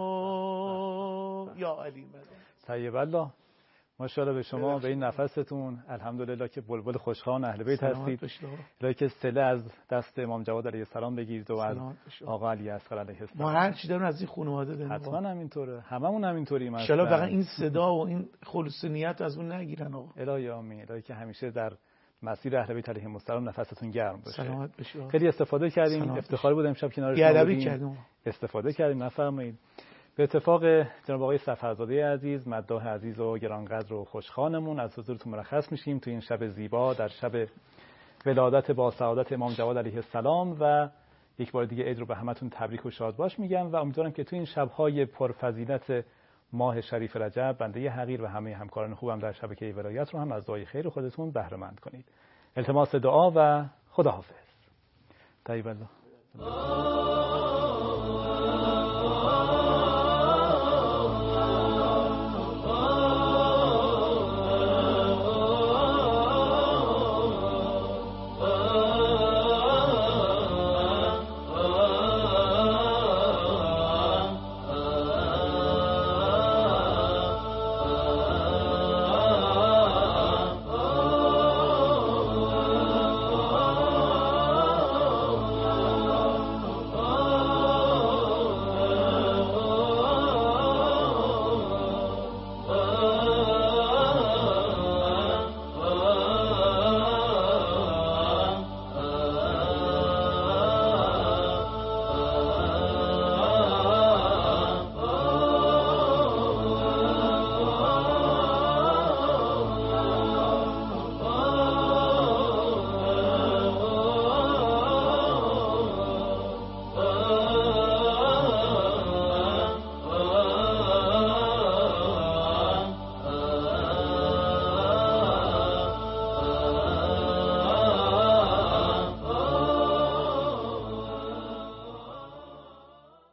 [SPEAKER 4] یا علی مدد.
[SPEAKER 1] طیب الله ماشاءالله به شما به این نفستون الحمدلله که بلبل خوشخوان اهل بیت هستید. الهی که صله از دست امام جواد علیه السلام بگیرید و از آقا علی اصغر علیه السلام.
[SPEAKER 4] ما هر چی داریم از این خانواده داریم.
[SPEAKER 1] حتما همینطوره هممون همینطوریم.
[SPEAKER 4] ان شاءالله فقط این صدا و این خلوص نیت از اون نگیرن آقا.
[SPEAKER 1] الهی آمین. الهی که همیشه در مسیر اهل بیت علیهم السلام نفستون گرم باشه.
[SPEAKER 4] سلامت باشید.
[SPEAKER 1] خیلی استفاده کردیم. افتخار بود امشب کنار شما بودیم. استفاده کردیم نفرمایید. به اتفاق جناب آقای سفرزاده عزیز مداح عزیز و گرانقدر و خوشخوانمون از حضورتون مرخص میشیم تو این شب زیبا در شب ولادت با سعادت امام جواد علیه السلام و یک بار دیگه عید رو به همتون تبریک و شادباش میگم و امیدوارم که تو این شب‌های پرفضیلت ماه شریف رجب بنده حقیر و همه همکاران خوبم در شبکه ولایت رو هم از دعای خیر خودتون بهره مند کنید. التماس دعا و خداحافظ. طیب الله.